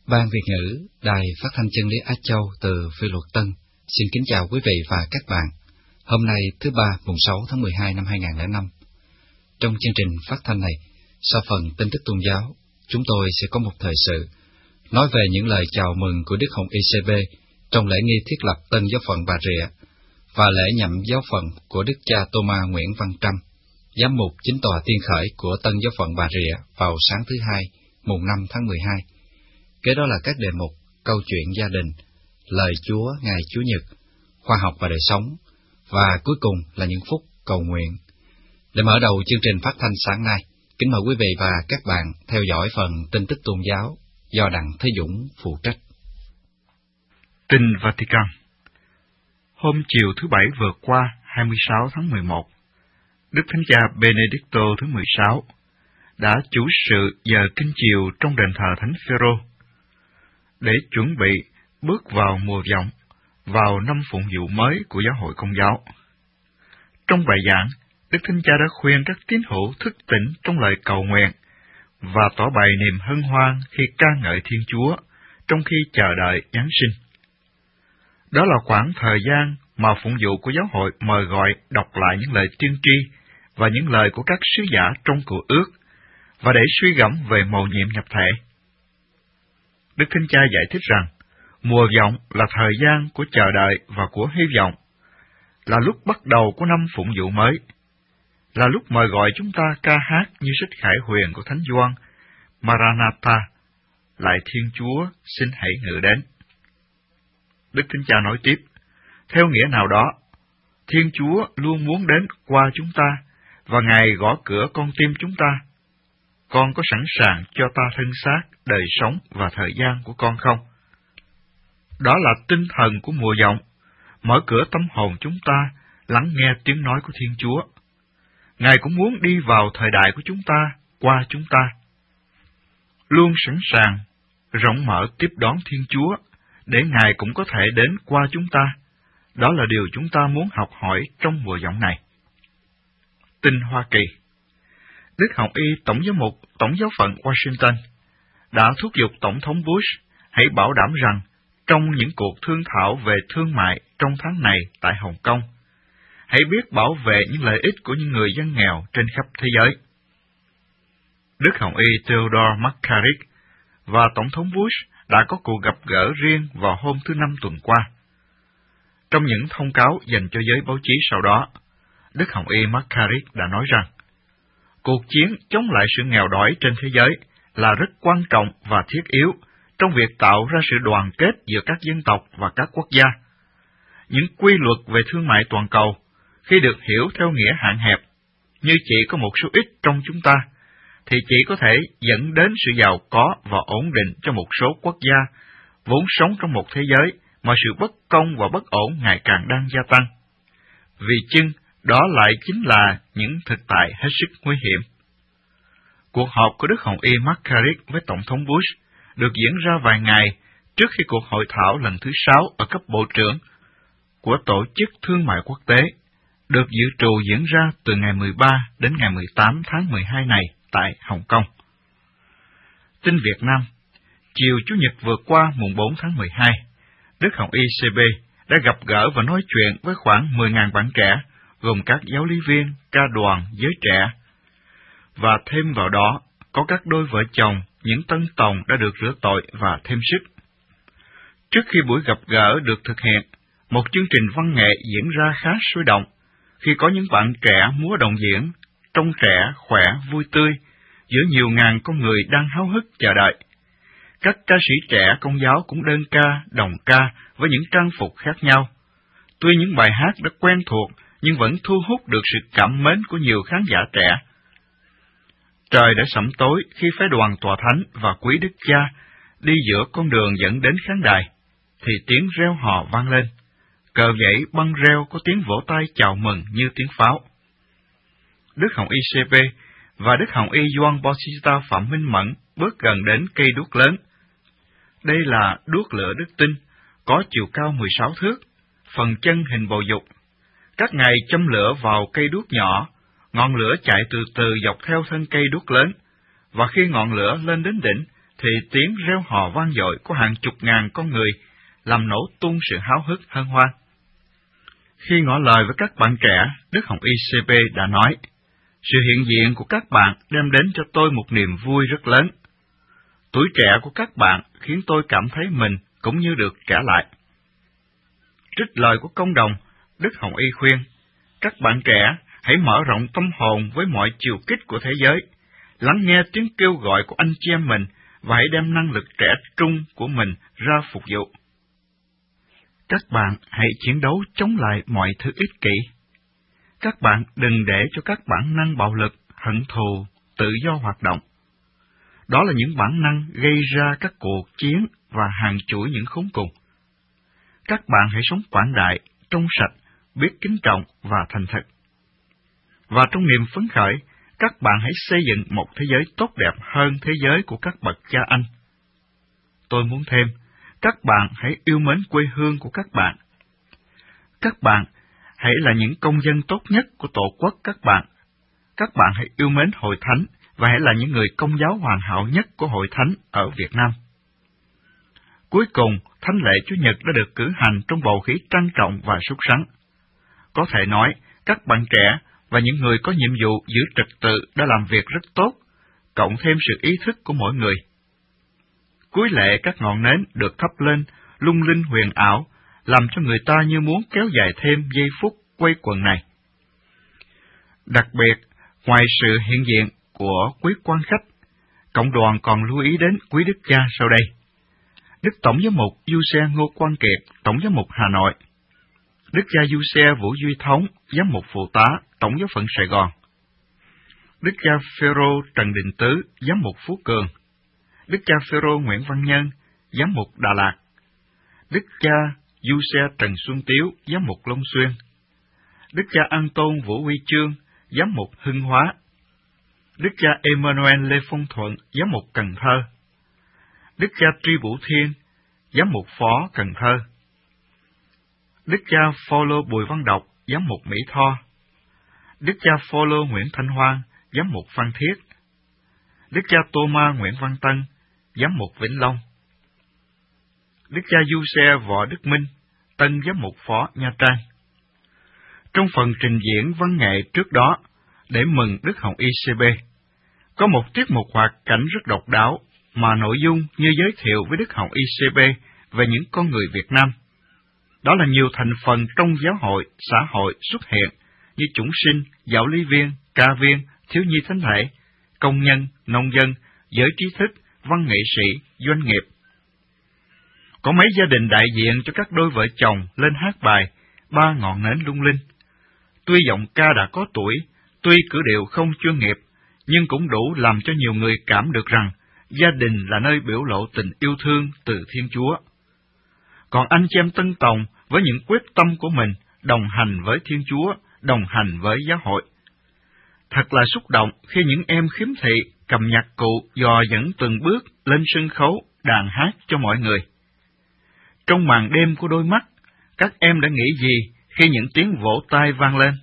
Ban Việt ngữ, Đài Phát thanh Chân lý Á Châu từ Phi Luật Tân, xin kính chào quý vị và các bạn. Hôm nay thứ Ba, mùng 6 tháng 12 năm 2005. Trong chương trình phát thanh này, sau phần tin tức tôn giáo, chúng tôi sẽ có một thời sự nói về những lời chào mừng của Đức Hồng Y C.B. trong lễ nghi thiết lập Tân Giáo phận Bà Rịa và lễ nhậm giáo phận của Đức cha Tô-ma Nguyễn Văn Trâm, giám mục chính tòa tiên khởi của Tân Giáo phận Bà Rịa vào sáng thứ Hai, mùng 5 tháng 12. Kế đó là các đề mục câu chuyện gia đình, lời Chúa ngày Chúa Nhật, khoa học và đời sống, và cuối cùng là những phút cầu nguyện. Để mở đầu chương trình phát thanh sáng nay, kính mời quý vị và các bạn theo dõi phần tin tức tôn giáo do Đặng Thế Dũng phụ trách. Tin Vatican. Hôm chiều thứ Bảy vừa qua, 26 tháng 11, Đức Thánh Cha Benedicto thứ 16 đã chủ sự giờ kinh chiều trong đền thờ Thánh Phêrô để chuẩn bị bước vào mùa vọng, vào năm phụng vụ mới của giáo hội Công giáo. Trong bài giảng, Đức Thánh Cha đã khuyên các tín hữu thức tỉnh trong lời cầu nguyện và tỏ bày niềm hân hoan khi ca ngợi Thiên Chúa trong khi chờ đợi Giáng sinh. Đó là khoảng thời gian mà phụng vụ của giáo hội mời gọi đọc lại những lời tiên tri và những lời của các sứ giả trong Cựu Ước và để suy gẫm về mầu nhiệm nhập thể. Đức Thánh Cha giải thích rằng, mùa vọng là thời gian của chờ đợi và của hy vọng, là lúc bắt đầu của năm phụng vụ mới, là lúc mời gọi chúng ta ca hát như sách khải huyền của Thánh Gioan, Maranatha, lại Thiên Chúa xin hãy ngự đến. Đức Thánh Cha nói tiếp, theo nghĩa nào đó, Thiên Chúa luôn muốn đến qua chúng ta, và Ngài gõ cửa con tim chúng ta. Con có sẵn sàng cho ta thân xác, đời sống và thời gian của con không? Đó là tinh thần của mùa vọng, mở cửa tâm hồn chúng ta, lắng nghe tiếng nói của Thiên Chúa. Ngài cũng muốn đi vào thời đại của chúng ta, qua chúng ta. Luôn sẵn sàng, rộng mở tiếp đón Thiên Chúa, để Ngài cũng có thể đến qua chúng ta. Đó là điều chúng ta muốn học hỏi trong mùa vọng này. Tin Hoa Kỳ. Đức Hồng Y Tổng giám mục Tổng giáo phận Washington đã thúc giục Tổng thống Bush hãy bảo đảm rằng trong những cuộc thương thảo về thương mại trong tháng này tại Hồng Kông, hãy biết bảo vệ những lợi ích của những người dân nghèo trên khắp thế giới. Đức Hồng Y Theodore McCarrick và Tổng thống Bush đã có cuộc gặp gỡ riêng vào hôm thứ Năm tuần qua. Trong những thông cáo dành cho giới báo chí sau đó, Đức Hồng Y McCarrick đã nói rằng, cuộc chiến chống lại sự nghèo đói trên thế giới là rất quan trọng và thiết yếu trong việc tạo ra sự đoàn kết giữa các dân tộc và các quốc gia. Những quy luật về thương mại toàn cầu, khi được hiểu theo nghĩa hạn hẹp, như chỉ có một số ít trong chúng ta, thì chỉ có thể dẫn đến sự giàu có và ổn định cho một số quốc gia, vốn sống trong một thế giới mà sự bất công và bất ổn ngày càng đang gia tăng. Vì chưng, đó lại chính là những thực tại hết sức nguy hiểm. Cuộc họp của Đức Hồng Y McCarrick với Tổng thống Bush được diễn ra vài ngày trước khi cuộc hội thảo lần thứ 6 ở cấp bộ trưởng của Tổ chức Thương mại Quốc tế, được dự trù diễn ra từ ngày 13 đến ngày 18 tháng 12 này tại Hồng Kông. Tin Việt Nam. Chiều Chủ nhật vừa qua mùng 4 tháng 12, Đức Hồng Y C.B. đã gặp gỡ và nói chuyện với khoảng 10.000 bạn trẻ, gồm các giáo lý viên, ca đoàn, giới trẻ, và thêm vào đó có các đôi vợ chồng, những tân tòng đã được rửa tội và thêm sức. Trước khi buổi gặp gỡ được thực hiện, một chương trình văn nghệ diễn ra khá sôi động, khi có những bạn trẻ múa đồng diễn, trông trẻ, khỏe, vui tươi, giữa nhiều ngàn con người đang háo hức chờ đợi. Các ca sĩ trẻ Công giáo cũng đơn ca, đồng ca với những trang phục khác nhau. Tuy những bài hát đã quen thuộc, nhưng vẫn thu hút được sự cảm mến của nhiều khán giả trẻ. Trời đã sẫm tối khi phái đoàn tòa thánh và quý đức cha đi giữa con đường dẫn đến khán đài, thì tiếng reo hò vang lên. Cờ nhảy băng reo có tiếng vỗ tay chào mừng như tiếng pháo. Đức Hồng Y C.B. và Đức Hồng Y Gioan Bautista Phạm Minh Mẫn bước gần đến cây đuốc lớn. Đây là đuốc lửa đức tin, có chiều cao 16 thước, phần chân hình bầu dục. Các ngài châm lửa vào cây đuốc nhỏ, ngọn lửa chạy từ từ dọc theo thân cây đuốc lớn, và khi ngọn lửa lên đến đỉnh, thì tiếng reo hò vang dội của hàng chục ngàn con người làm nổ tung sự háo hức hân hoan. Khi ngỏ lời với các bạn trẻ, Đức Hồng Y C.P. đã nói, sự hiện diện của các bạn đem đến cho tôi một niềm vui rất lớn. Tuổi trẻ của các bạn khiến tôi cảm thấy mình cũng như được trả lại. Trích lời của công đồng, Đức Hồng Y khuyên, các bạn trẻ hãy mở rộng tâm hồn với mọi chiều kích của thế giới, lắng nghe tiếng kêu gọi của anh chị em mình và hãy đem năng lực trẻ trung của mình ra phục vụ. Các bạn hãy chiến đấu chống lại mọi thứ ích kỷ. Các bạn đừng để cho các bản năng bạo lực, hận thù, tự do hoạt động. Đó là những bản năng gây ra các cuộc chiến và hàng chuỗi những khốn cùng. Các bạn hãy sống quảng đại, trong sạch, biết kính trọng và thành thật. Và trong niềm phấn khởi, các bạn hãy xây dựng một thế giới tốt đẹp hơn thế giới của các bậc cha anh. Tôi muốn thêm, các bạn hãy yêu mến quê hương của các bạn. Các bạn hãy là những công dân tốt nhất của Tổ quốc các bạn. Các bạn hãy yêu mến Hội Thánh và hãy là những người công giáo hoàn hảo nhất của Hội Thánh ở Việt Nam. Cuối cùng, thánh lễ Chủ nhật đã được cử hành trong bầu khí trang trọng và sốt sắng. Có thể nói, các bạn trẻ và những người có nhiệm vụ giữ trật tự đã làm việc rất tốt, cộng thêm sự ý thức của mỗi người. Cuối lễ các ngọn nến được thắp lên, lung linh huyền ảo, làm cho người ta như muốn kéo dài thêm giây phút quây quần này. Đặc biệt, ngoài sự hiện diện của quý quan khách, cộng đoàn còn lưu ý đến quý đức cha sau đây. Đức Tổng giám mục Du Xe Ngô Quang Kiệt, Tổng giám mục Hà Nội. Đức cha Du Xe Vũ Duy Thống, giám mục phụ tá, Tổng giáo phận Sài Gòn. Đức cha Phêrô Trần Đình Tứ, giám mục Phú Cường. Đức cha Phêrô Nguyễn Văn Nhân, giám mục Đà Lạt. Đức cha Du Xe Trần Xuân Tiếu, giám mục Long Xuyên. Đức cha An Tôn Vũ Huy Chương, giám mục Hưng Hóa. Đức cha Emmanuel Lê Phong Thuận, giám mục Cần Thơ. Đức cha Tri Vũ Thiên, giám mục Phó Cần Thơ. Đức cha Phaolô Bùi Văn Độc, giám mục Mỹ Tho. Đức cha Phaolô Nguyễn Thanh Hoan, giám mục Phan Thiết. Đức cha Tô Ma Nguyễn Văn Tân, giám mục Vĩnh Long. Đức cha Du Xe Võ Đức Minh, tân giám mục Phó Nha Trang. Trong phần trình diễn văn nghệ trước đó, để mừng Đức Hồng Y C.P., có một tiết mục hoạt cảnh rất độc đáo mà nội dung như giới thiệu với Đức Hồng Y C.P. về những con người Việt Nam. Đó là nhiều thành phần trong giáo hội, xã hội xuất hiện như chủng sinh, giáo lý viên, ca viên, thiếu nhi thánh thể, công nhân, nông dân, giới trí thức, văn nghệ sĩ, doanh nghiệp. Có mấy gia đình đại diện cho các đôi vợ chồng lên hát bài Ba ngọn nến lung linh. Tuy giọng ca đã có tuổi, tuy cử điệu không chuyên nghiệp, nhưng cũng đủ làm cho nhiều người cảm được rằng gia đình là nơi biểu lộ tình yêu thương từ Thiên Chúa. Còn anh chị em Tân Tòng với những quyết tâm của mình đồng hành với Thiên Chúa, đồng hành với giáo hội. Thật là xúc động khi những em khiếm thị cầm nhạc cụ dò dẫn từng bước lên sân khấu đàn hát cho mọi người. Trong màn đêm của đôi mắt, các em đã nghĩ gì khi những tiếng vỗ tay vang lên?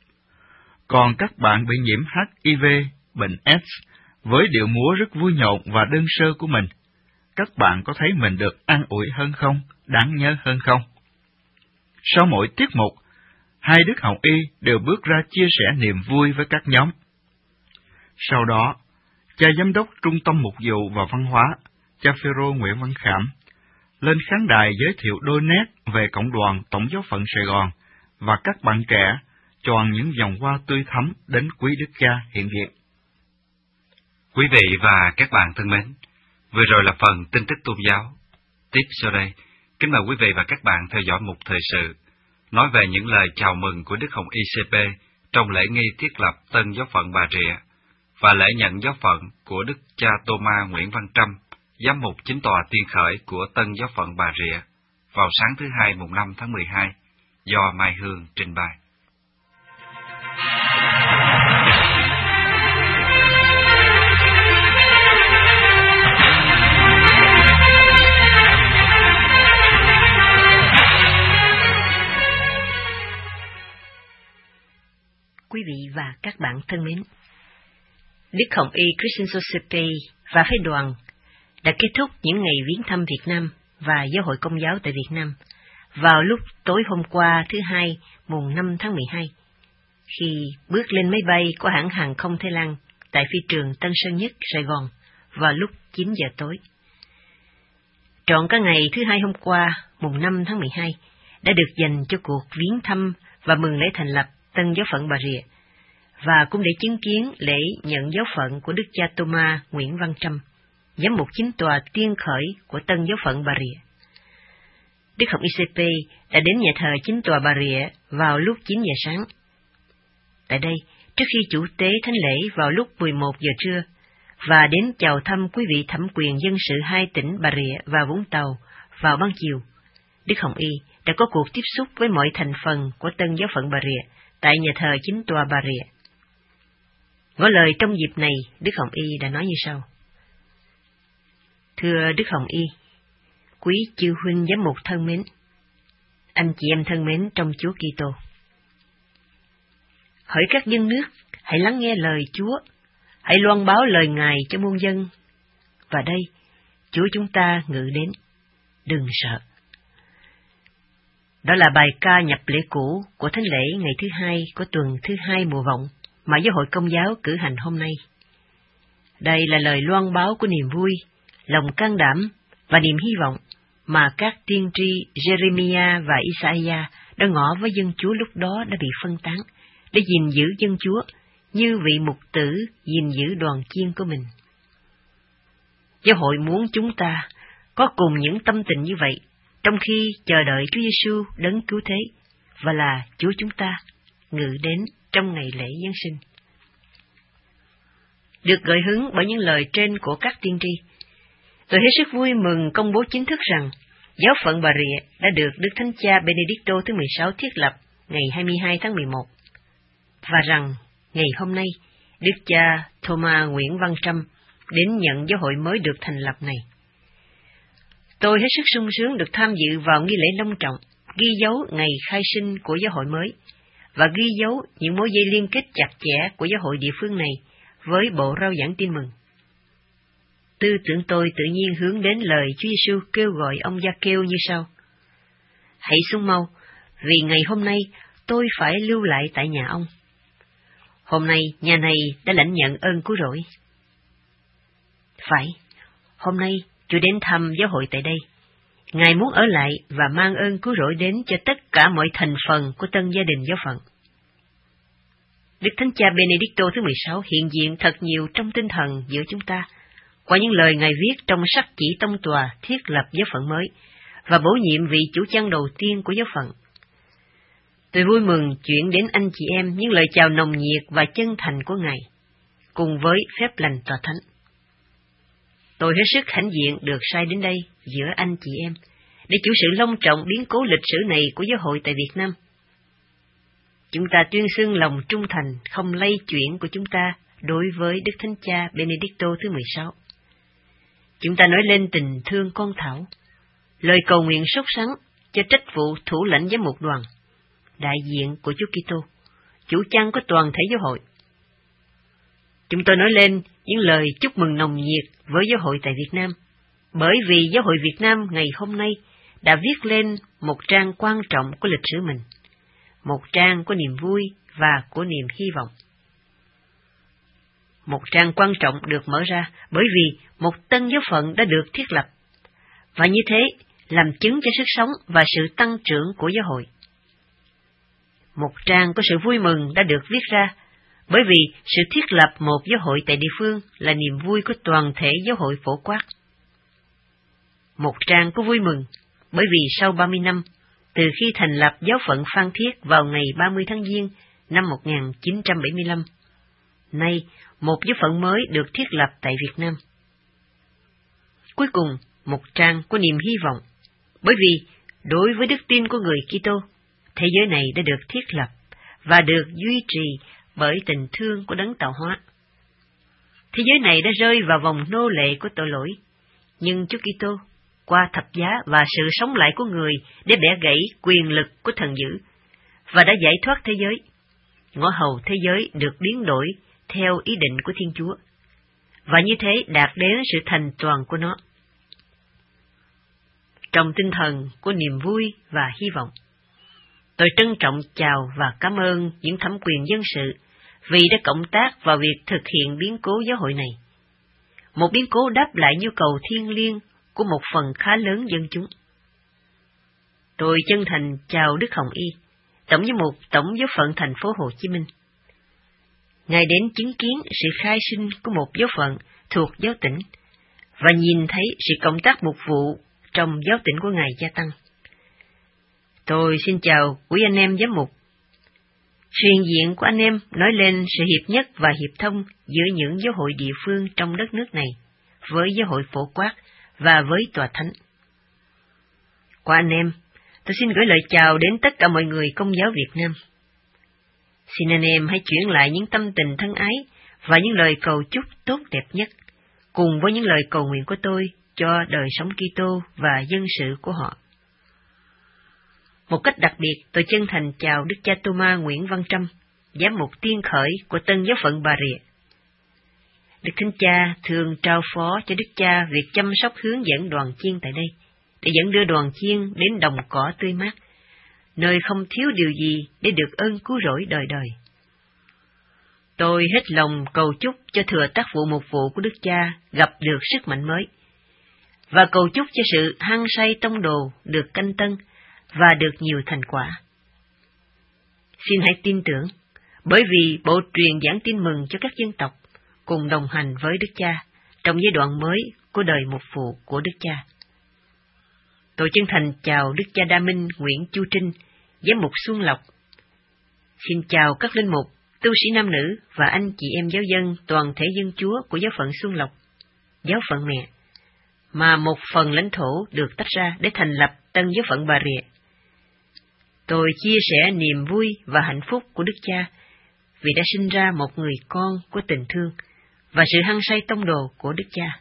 Còn các bạn bị nhiễm HIV, bệnh AIDS, với điệu múa rất vui nhộn và đơn sơ của mình, các bạn có thấy mình được an ủi hơn không, đáng nhớ hơn không? Sau mỗi tiết mục, hai Đức Hồng Y đều bước ra chia sẻ niềm vui với các nhóm. Sau đó, cha giám đốc Trung tâm Mục vụ và Văn hóa, cha Phêrô Nguyễn Văn Khảm, lên khán đài giới thiệu đôi nét về cộng đoàn Tổng giáo phận Sài Gòn và các bạn trẻ tròn những vòng hoa tươi thắm đến quý đức cha hiện diện. Quý vị và các bạn thân mến, vừa rồi là phần tin tức tôn giáo. Tiếp sau đây, kính mời quý vị và các bạn theo dõi mục thời sự, nói về những lời chào mừng của Đức Hồng Y C.P. trong lễ nghi thiết lập tân giáo phận Bà Rịa và lễ nhận giáo phận của Đức cha Tô Ma Nguyễn Văn Trâm, giám mục chính tòa Tiên Khởi của tân giáo phận Bà Rịa, vào sáng thứ Hai mùng 5 tháng 12, do Mai Hương trình bày. Quý vị và các bạn thân mến, Đức Hồng Y Christian Society và phái đoàn đã kết thúc những ngày viếng thăm Việt Nam và Giáo hội Công giáo tại Việt Nam vào lúc tối hôm qua thứ Hai, mùng 5 tháng 12, khi bước lên máy bay của hãng hàng không Thái Lan tại phi trường Tân Sơn Nhất, Sài Gòn vào lúc 9 giờ tối. Trọn cả ngày thứ Hai hôm qua, mùng 5 tháng 12, đã được dành cho cuộc viếng thăm và mừng lễ thành lập Tân Giáo phận Bà Rịa, và cũng để chứng kiến lễ nhận giáo phận của Đức cha Thomas Nguyễn Văn Trâm, giám mục chính tòa tiên khởi của Tân Giáo phận Bà Rịa. Đức Hồng ICP đã đến nhà thờ chính tòa Bà Rịa vào lúc 9 giờ sáng. Tại đây, trước khi chủ tế thánh lễ vào lúc 11 giờ trưa, và đến chào thăm quý vị thẩm quyền dân sự hai tỉnh Bà Rịa và Vũng Tàu vào ban chiều, Đức Hồng Y đã có cuộc tiếp xúc với mọi thành phần của Tân Giáo phận Bà Rịa tại nhà thờ chính tòa Bà Rịa. Ngỏ lời trong dịp này, Đức Hồng Y đã nói như sau: Thưa Đức Hồng Y, quý chư huynh giám mục thân mến, anh chị em thân mến trong Chúa Kitô, hỡi các dân nước, hãy lắng nghe lời Chúa, hãy loan báo lời Ngài cho muôn dân. Và đây, Chúa chúng ta ngự đến, đừng sợ. Đó là bài ca nhập lễ cũ của thánh lễ ngày thứ Hai của tuần thứ Hai mùa vọng mà Giáo hội Công giáo cử hành hôm nay. Đây là lời loan báo của niềm vui, lòng can đảm và niềm hy vọng mà các tiên tri Jeremiah và Isaiah đã ngỏ với dân Chúa lúc đó đã bị phân tán, để gìn giữ dân Chúa như vị mục tử gìn giữ đoàn chiên của mình. Giáo hội muốn chúng ta có cùng những tâm tình như vậy trong khi chờ đợi Chúa Giêsu đấng cứu thế, và là Chúa chúng ta ngự đến trong ngày lễ Giáng sinh. Được gợi hứng bởi những lời trên của các tiên tri, tôi hết sức vui mừng công bố chính thức rằng Giáo phận Bà Rịa đã được Đức Thánh Cha Benedicto thứ 16 thiết lập ngày 22 tháng 11, và rằng ngày hôm nay Đức cha Thomas Nguyễn Văn Trâm đến nhận giáo hội mới được thành lập này. Tôi hết sức sung sướng được tham dự vào nghi lễ long trọng, ghi dấu ngày khai sinh của giáo hội mới, và ghi dấu những mối dây liên kết chặt chẽ của giáo hội địa phương này với bộ rao giảng tin mừng. Tư tưởng tôi tự nhiên hướng đến lời Chúa Giêsu kêu gọi ông Gia-kêu như sau: Hãy xuống mau, vì ngày hôm nay tôi phải lưu lại tại nhà ông. Hôm nay nhà này đã lãnh nhận ơn cứu rỗi. Phải, hôm nay Chúa đến thăm giáo hội tại đây. Ngài muốn ở lại và mang ơn cứu rỗi đến cho tất cả mọi thành phần của tân gia đình giáo phận. Đức Thánh Cha Benedicto thứ 16 hiện diện thật nhiều trong tinh thần giữa chúng ta, qua những lời Ngài viết trong sắc chỉ tông tòa thiết lập giáo phận mới, và bổ nhiệm vị chủ chăn đầu tiên của giáo phận. Tôi vui mừng chuyển đến anh chị em những lời chào nồng nhiệt và chân thành của Ngài, cùng với phép lành tòa thánh. Tôi hết sức hãnh diện được sai đến đây giữa anh chị em, để chủ sự long trọng biến cố lịch sử này của giáo hội tại Việt Nam. Chúng ta tuyên xưng lòng trung thành không lay chuyển của chúng ta đối với Đức Thánh Cha Benedicto thứ 16. Chúng ta nói lên tình thương con thảo, lời cầu nguyện sốt sắng cho trách vụ thủ lãnh giám mục đoàn, đại diện của Chúa Kitô, chủ chăn của toàn thể giáo hội. Chúng tôi nói lên những lời chúc mừng nồng nhiệt với giáo hội tại Việt Nam, bởi vì giáo hội Việt Nam ngày hôm nay đã viết lên một trang quan trọng của lịch sử mình, một trang của niềm vui và của niềm hy vọng. Một trang quan trọng được mở ra bởi vì một tân giáo phận đã được thiết lập, và như thế làm chứng cho sức sống và sự tăng trưởng của giáo hội. Một trang có sự vui mừng đã được viết ra, bởi vì sự thiết lập một giáo hội tại địa phương là niềm vui của toàn thể giáo hội phổ quát. Một trang có vui mừng, bởi vì sau 30 năm, từ khi thành lập giáo phận Phan Thiết vào ngày 30 tháng Giêng năm 1975, nay một giáo phận mới được thiết lập tại Việt Nam. Cuối cùng, một trang có niềm hy vọng, bởi vì đối với đức tin của người Kitô, thế giới này đã được thiết lập và được duy trì bởi tình thương của đấng tạo hóa. Thế giới này đã rơi vào vòng nô lệ của tội lỗi, nhưng Chúa Kitô qua thập giá và sự sống lại của người để bẻ gãy quyền lực của thần dữ, và đã giải thoát thế giới. Ngõ hầu thế giới được biến đổi theo ý định của Thiên Chúa, và như thế đạt đến sự thành toàn của nó. trong tinh thần của niềm vui và hy vọng. Tôi trân trọng chào và cảm ơn những thẩm quyền dân sự vì đã cộng tác vào việc thực hiện biến cố giáo hội này. Một biến cố đáp lại nhu cầu thiêng liêng của một phần khá lớn dân chúng. Tôi chân thành chào Đức Hồng Y, Tổng giám mục Tổng giáo phận thành phố Hồ Chí Minh. Ngài đến chứng kiến sự khai sinh của một giáo phận thuộc giáo tỉnh và nhìn thấy sự cộng tác mục vụ trong giáo tỉnh của Ngài gia tăng. Tôi xin chào quý anh em giám mục. Truyền diện của anh em nói lên sự hiệp nhất và hiệp thông giữa những giáo hội địa phương trong đất nước này với giáo hội phổ quát và với tòa thánh. Qua anh em, tôi xin gửi lời chào đến tất cả mọi người Công giáo Việt Nam. Xin anh em hãy chuyển lại những tâm tình thân ái và những lời cầu chúc tốt đẹp nhất, cùng với những lời cầu nguyện của tôi cho đời sống Kitô và dân sự của họ. Một cách đặc biệt, tôi chân thành chào Đức cha Thomas Nguyễn Văn Trâm, giám mục tiên khởi của Tân giáo phận Bà Rịa. Đức Thánh Cha thường trao phó cho Đức Cha việc chăm sóc hướng dẫn đoàn chiên tại đây, để dẫn đưa đoàn chiên đến đồng cỏ tươi mát, nơi không thiếu điều gì để được ơn cứu rỗi đời đời. Tôi hết lòng cầu chúc cho thừa tác vụ mục vụ của Đức Cha gặp được sức mạnh mới, và cầu chúc cho sự hăng say tông đồ được canh tân và được nhiều thành quả. Xin hãy tin tưởng, bởi vì bộ truyền giảng tin mừng cho các dân tộc cùng đồng hành với Đức Cha trong giai đoạn mới của đời mục vụ của Đức Cha. Tôi chân thành chào Đức Cha Đa Minh Nguyễn Chu Trinh, giám mục Xuân Lộc. Xin chào các linh mục, tu sĩ nam nữ và anh chị em giáo dân toàn thể dân Chúa của giáo phận Xuân Lộc, giáo phận mẹ, mà một phần lãnh thổ được tách ra để thành lập Tân giáo phận Bà Rịa. Tôi chia sẻ niềm vui và hạnh phúc của Đức Cha vì đã sinh ra một người con của tình thương và sự hăng say tông đồ của Đức Cha.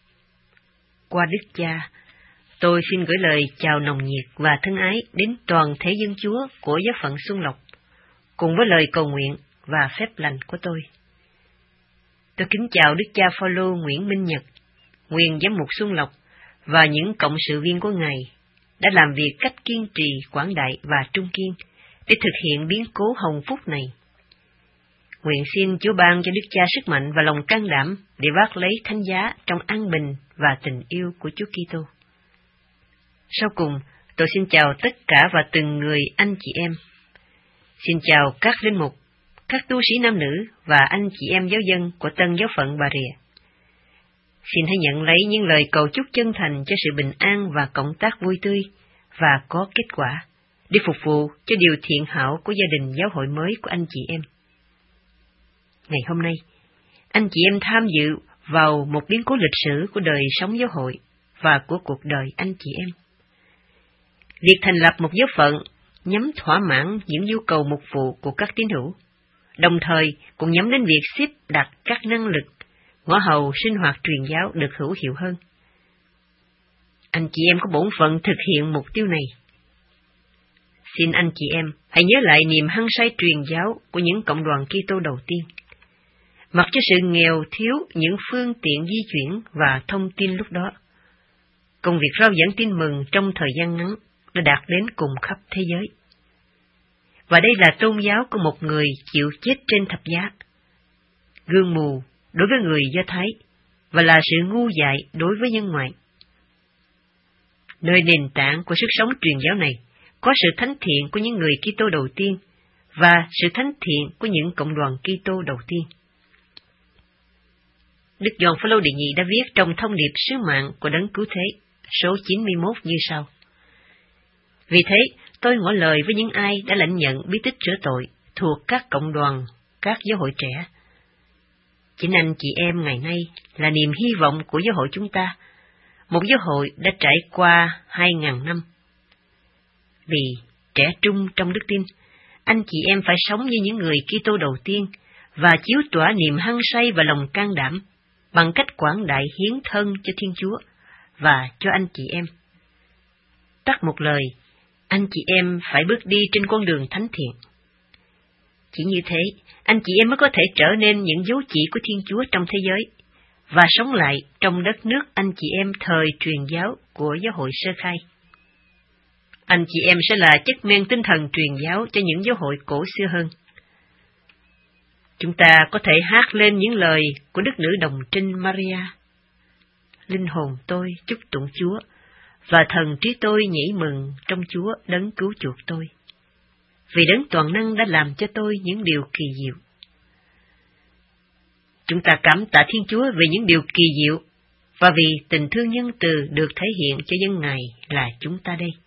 Qua Đức Cha, tôi xin gửi lời chào nồng nhiệt và thân ái đến toàn thể dân Chúa của giáo phận Xuân Lộc, cùng với lời cầu nguyện và phép lành của tôi. Tôi kính chào Đức Cha Phaolô Nguyễn Minh Nhật, nguyên giám mục Xuân Lộc, và những cộng sự viên của Ngài đã làm việc cách kiên trì, quảng đại và trung kiên để thực hiện biến cố hồng phúc này. Nguyện xin Chúa ban cho Đức Cha sức mạnh và lòng can đảm để vác lấy thánh giá trong an bình và tình yêu của Chúa Kitô. Sau cùng, tôi xin chào tất cả và từng người anh chị em. Xin chào các linh mục, các tu sĩ nam nữ và anh chị em giáo dân của Tân giáo phận Bà Rịa. Xin hãy nhận lấy những lời cầu chúc chân thành cho sự bình an và cộng tác vui tươi và có kết quả để phục vụ cho điều thiện hảo của gia đình giáo hội mới của anh chị em. Ngày hôm nay, anh chị em tham dự vào một biến cố lịch sử của đời sống giáo hội và của cuộc đời anh chị em. Việc thành lập một giáo phận nhằm thỏa mãn những nhu cầu mục vụ của các tín hữu, đồng thời cũng nhắm đến việc xếp đặt các năng lực, ngõ hầu sinh hoạt truyền giáo được hữu hiệu hơn. Anh chị em có bổn phận thực hiện mục tiêu này. Xin anh chị em hãy nhớ lại niềm hăng say truyền giáo của những cộng đoàn Kitô đầu tiên. Mặc cho sự nghèo thiếu những phương tiện di chuyển và thông tin lúc đó, công việc rao giảng tin mừng trong thời gian ngắn đã đạt đến cùng khắp thế giới. Và đây là tôn giáo của một người chịu chết trên thập giá, gương mù đối với người Do Thái và là sự ngu dại đối với nhân ngoại. Nơi nền tảng của sức sống truyền giáo này có sự thánh thiện của những người Kitô đầu tiên và sự thánh thiện của những cộng đoàn Kitô đầu tiên. Đức Gioan Phaolô đệ nhị đã viết trong thông điệp sứ mạng của Đấng Cứu Thế, số 91 như sau: Vì thế, tôi ngỏ lời với những ai đã lãnh nhận bí tích rửa tội thuộc các cộng đoàn, các giáo hội trẻ. Chính anh chị em ngày nay là niềm hy vọng của giáo hội chúng ta, một giáo hội đã trải qua 2.000 năm. Vì trẻ trung trong đức tin, anh chị em phải sống như những người Kitô đầu tiên và chiếu tỏa niềm hăng say và lòng can đảm bằng cách quảng đại hiến thân cho Thiên Chúa và cho anh chị em. Tắt một lời, anh chị em phải bước đi trên con đường thánh thiện. Chỉ như thế, anh chị em mới có thể trở nên những dấu chỉ của Thiên Chúa trong thế giới và sống lại trong đất nước anh chị em thời truyền giáo của giáo hội sơ khai. anh chị em sẽ là chất men tinh thần truyền giáo cho những giáo hội cổ xưa hơn. Chúng ta có thể hát lên những lời của Đức Nữ Đồng Trinh Maria. Linh hồn tôi chúc tụng Chúa, và thần trí tôi nhảy mừng trong Chúa đấng cứu chuộc tôi. Vì đấng toàn năng đã làm cho tôi những điều kỳ diệu. Chúng ta cảm tạ Thiên Chúa về những điều kỳ diệu, và vì tình thương nhân từ được thể hiện cho dân Ngài là chúng ta đây.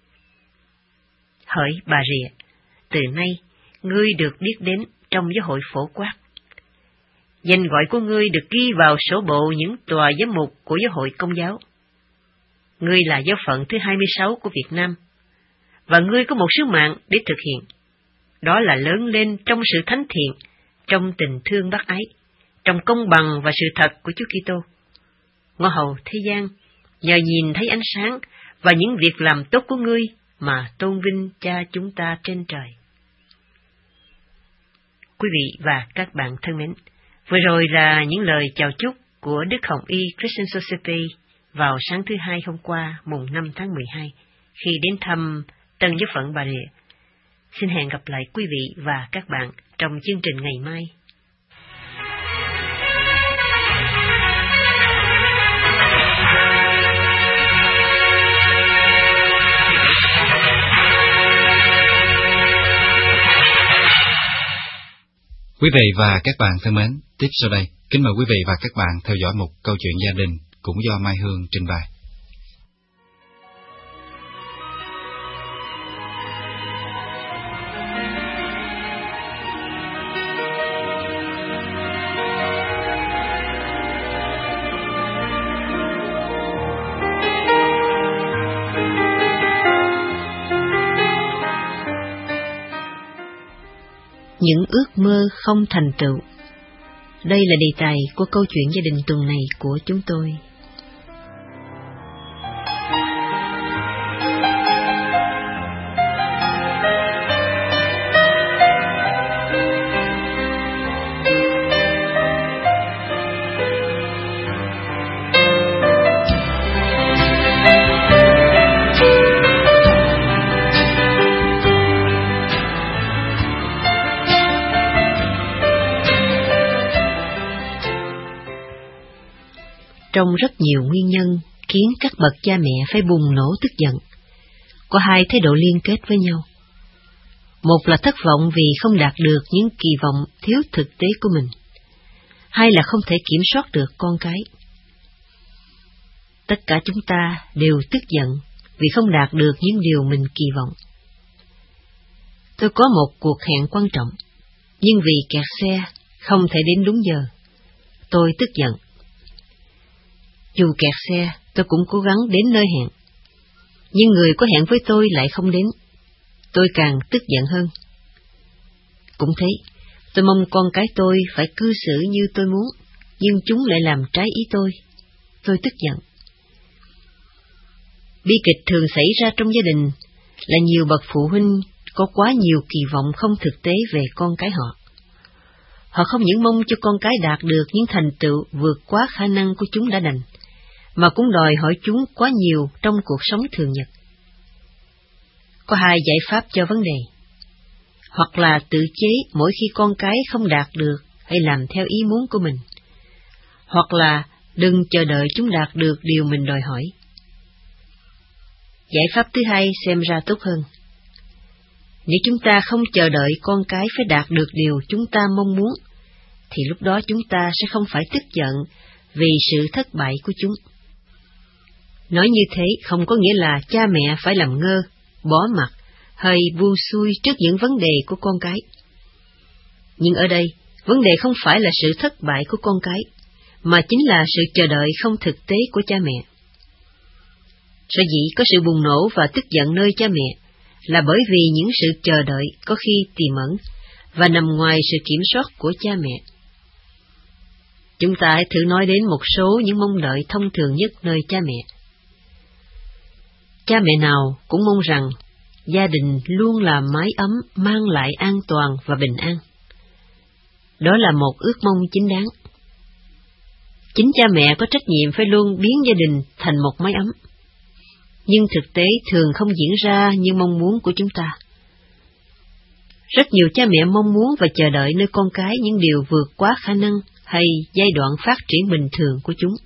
Hỡi bà Rịa, từ nay ngươi được biết đến trong giáo hội phổ quát. Danh gọi của ngươi được ghi vào sổ bộ những tòa giám mục của giáo hội Công giáo. Ngươi là giáo phận thứ 26 của Việt Nam, và ngươi có một sứ mạng để thực hiện. Đó là lớn lên trong sự thánh thiện, trong tình thương bác ái, trong công bằng và sự thật của Chúa Kitô. Ngõ hầu thế gian, nhờ nhìn thấy ánh sáng và những việc làm tốt của ngươi mà tôn vinh Cha chúng ta trên trời. Quý vị và các bạn thân mến, vừa rồi là những lời chào chúc của Đức Hồng Y Christian Society vào sáng thứ Hai hôm qua, mùng 5 tháng 12, khi đến thăm Tân Giáo phận Bà Rịa. Xin hẹn gặp lại quý vị và các bạn trong chương trình ngày mai. Quý vị và các bạn thân mến, tiếp sau đây, kính mời quý vị và các bạn theo dõi một câu chuyện gia đình cũng do Mai Hương trình bày. Những ước mơ không thành tựu. Đây là đề tài của câu chuyện gia đình tuần này của chúng tôi. Trong rất nhiều nguyên nhân khiến các bậc cha mẹ phải bùng nổ tức giận. Có hai thái độ liên kết với nhau. Một là thất vọng vì không đạt được những kỳ vọng thiếu thực tế của mình. Hai là không thể kiểm soát được con cái. Tất cả chúng ta đều tức giận vì không đạt được những điều mình kỳ vọng. Tôi có một cuộc hẹn quan trọng, nhưng vì kẹt xe không thể đến đúng giờ. Tôi tức giận. Dù kẹt xe, tôi cũng cố gắng đến nơi hẹn. Nhưng người có hẹn với tôi lại không đến. Tôi càng tức giận hơn. Cũng thế, tôi mong con cái tôi phải cư xử như tôi muốn, nhưng chúng lại làm trái ý tôi. Tôi tức giận. Bi kịch thường xảy ra trong gia đình là nhiều bậc phụ huynh có quá nhiều kỳ vọng không thực tế về con cái họ. Họ không những mong cho con cái đạt được những thành tựu vượt quá khả năng của chúng đã đành, mà cũng đòi hỏi chúng quá nhiều trong cuộc sống thường nhật. Có hai giải pháp cho vấn đề. Hoặc là tự chế mỗi khi con cái không đạt được hay làm theo ý muốn của mình. Hoặc là đừng chờ đợi chúng đạt được điều mình đòi hỏi. Giải pháp thứ hai xem ra tốt hơn. Nếu chúng ta không chờ đợi con cái phải đạt được điều chúng ta mong muốn, thì lúc đó chúng ta sẽ không phải tức giận vì sự thất bại của chúng. Nói như thế không có nghĩa là cha mẹ phải làm ngơ, bỏ mặc, hay buông xuôi trước những vấn đề của con cái. Nhưng ở đây, vấn đề không phải là sự thất bại của con cái, mà chính là sự chờ đợi không thực tế của cha mẹ. Sở dĩ có sự bùng nổ và tức giận nơi cha mẹ là bởi vì những sự chờ đợi có khi tiềm ẩn và nằm ngoài sự kiểm soát của cha mẹ. Chúng ta hãy thử nói đến một số những mong đợi thông thường nhất nơi cha mẹ. Cha mẹ nào cũng mong rằng gia đình luôn là mái ấm mang lại an toàn và bình an. Đó là một ước mong chính đáng. Chính cha mẹ có trách nhiệm phải luôn biến gia đình thành một mái ấm. nhưng thực tế thường không diễn ra như mong muốn của chúng ta. Rất nhiều cha mẹ mong muốn và chờ đợi nơi con cái những điều vượt quá khả năng hay giai đoạn phát triển bình thường của chúng.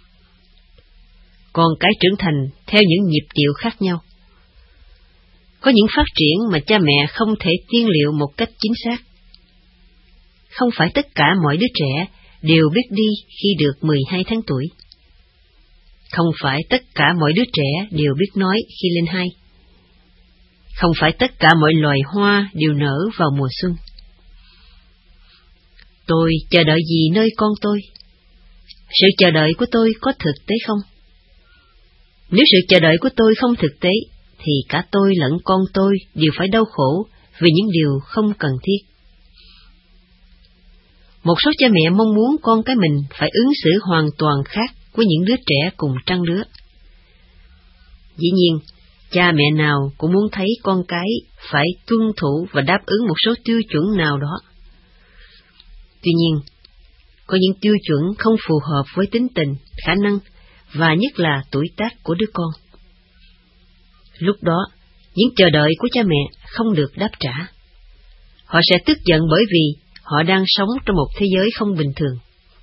Con cái trưởng thành theo những nhịp điệu khác nhau. Có những phát triển mà cha mẹ không thể tiên liệu một cách chính xác. Không phải tất cả mọi đứa trẻ đều biết đi khi được 12 tháng tuổi. Không phải tất cả mọi đứa trẻ đều biết nói khi lên 2. Không phải tất cả mọi loài hoa đều nở vào mùa xuân. Tôi chờ đợi gì nơi con tôi? Sự chờ đợi của tôi có thực tế không? Nếu sự chờ đợi của tôi không thực tế, thì cả tôi lẫn con tôi đều phải đau khổ vì những điều không cần thiết. Một số cha mẹ mong muốn con cái mình phải ứng xử hoàn toàn khác với những đứa trẻ cùng trang lứa. Dĩ nhiên, cha mẹ nào cũng muốn thấy con cái phải tuân thủ và đáp ứng một số tiêu chuẩn nào đó. Tuy nhiên, có những tiêu chuẩn không phù hợp với tính tình, khả năng và nhất là tuổi tác của đứa con. Lúc đó, những chờ đợi của cha mẹ không được đáp trả. Họ sẽ tức giận bởi vì họ đang sống trong một thế giới không bình thường.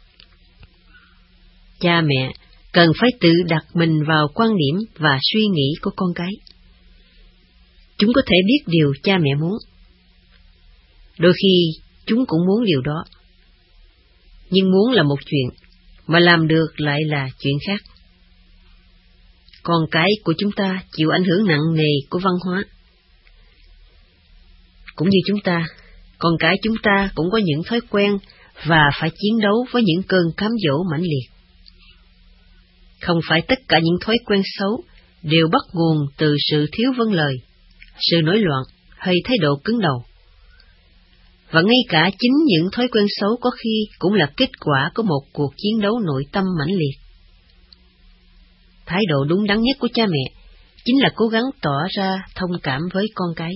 Cha mẹ cần phải tự đặt mình vào quan điểm và suy nghĩ của con cái. Chúng có thể biết điều cha mẹ muốn. Đôi khi chúng cũng muốn điều đó. Nhưng muốn là một chuyện, mà làm được lại là chuyện khác. Con cái của chúng ta chịu ảnh hưởng nặng nề của văn hóa. Cũng như chúng ta, con cái chúng ta cũng có những thói quen và phải chiến đấu với những cơn cám dỗ mãnh liệt. Không phải tất cả những thói quen xấu đều bắt nguồn từ sự thiếu vâng lời, sự nổi loạn hay thái độ cứng đầu. Và ngay cả chính những thói quen xấu có khi cũng là kết quả của một cuộc chiến đấu nội tâm mãnh liệt. Thái độ đúng đắn nhất của cha mẹ chính là cố gắng tỏ ra thông cảm với con cái.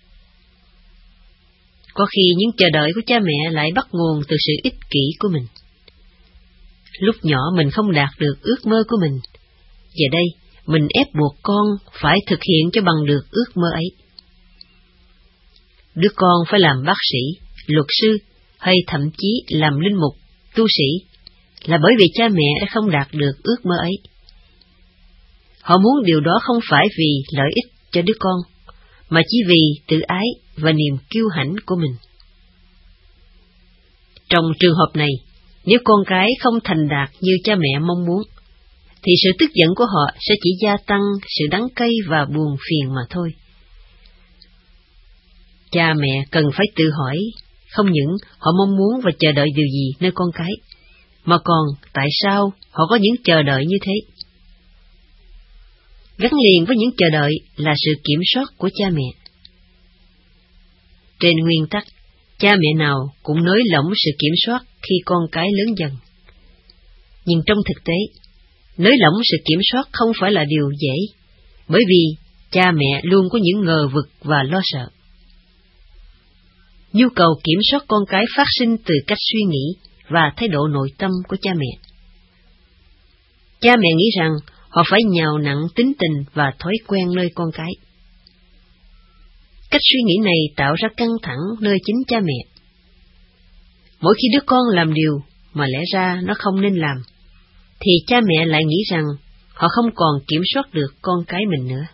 Có khi những chờ đợi của cha mẹ lại bắt nguồn từ sự ích kỷ của mình. Lúc nhỏ mình không đạt được ước mơ của mình. Giờ đây, mình ép buộc con phải thực hiện cho bằng được ước mơ ấy. Đứa con phải làm bác sĩ, luật sư hay thậm chí làm linh mục, tu sĩ là bởi vì cha mẹ đã không đạt được ước mơ ấy. Họ muốn điều đó không phải vì lợi ích cho đứa con, mà chỉ vì tự ái và niềm kiêu hãnh của mình. Trong trường hợp này, nếu con cái không thành đạt như cha mẹ mong muốn, thì sự tức giận của họ sẽ chỉ gia tăng sự đắng cay và buồn phiền mà thôi. Cha mẹ cần phải tự hỏi, không những họ mong muốn và chờ đợi điều gì nơi con cái, mà còn tại sao họ có những chờ đợi như thế. Gắn liền với những chờ đợi là sự kiểm soát của cha mẹ. Trên nguyên tắc, cha mẹ nào cũng nới lỏng sự kiểm soát khi con cái lớn dần. Nhưng trong thực tế, nới lỏng sự kiểm soát không phải là điều dễ, bởi vì cha mẹ luôn có những ngờ vực và lo sợ. Nhu cầu kiểm soát con cái phát sinh từ cách suy nghĩ và thái độ nội tâm của cha mẹ. Cha mẹ nghĩ rằng họ phải nhào nặn tính tình và thói quen nơi con cái. Cách suy nghĩ này tạo ra căng thẳng nơi chính cha mẹ. Mỗi khi đứa con làm điều mà lẽ ra nó không nên làm, thì cha mẹ lại nghĩ rằng họ không còn kiểm soát được con cái mình nữa.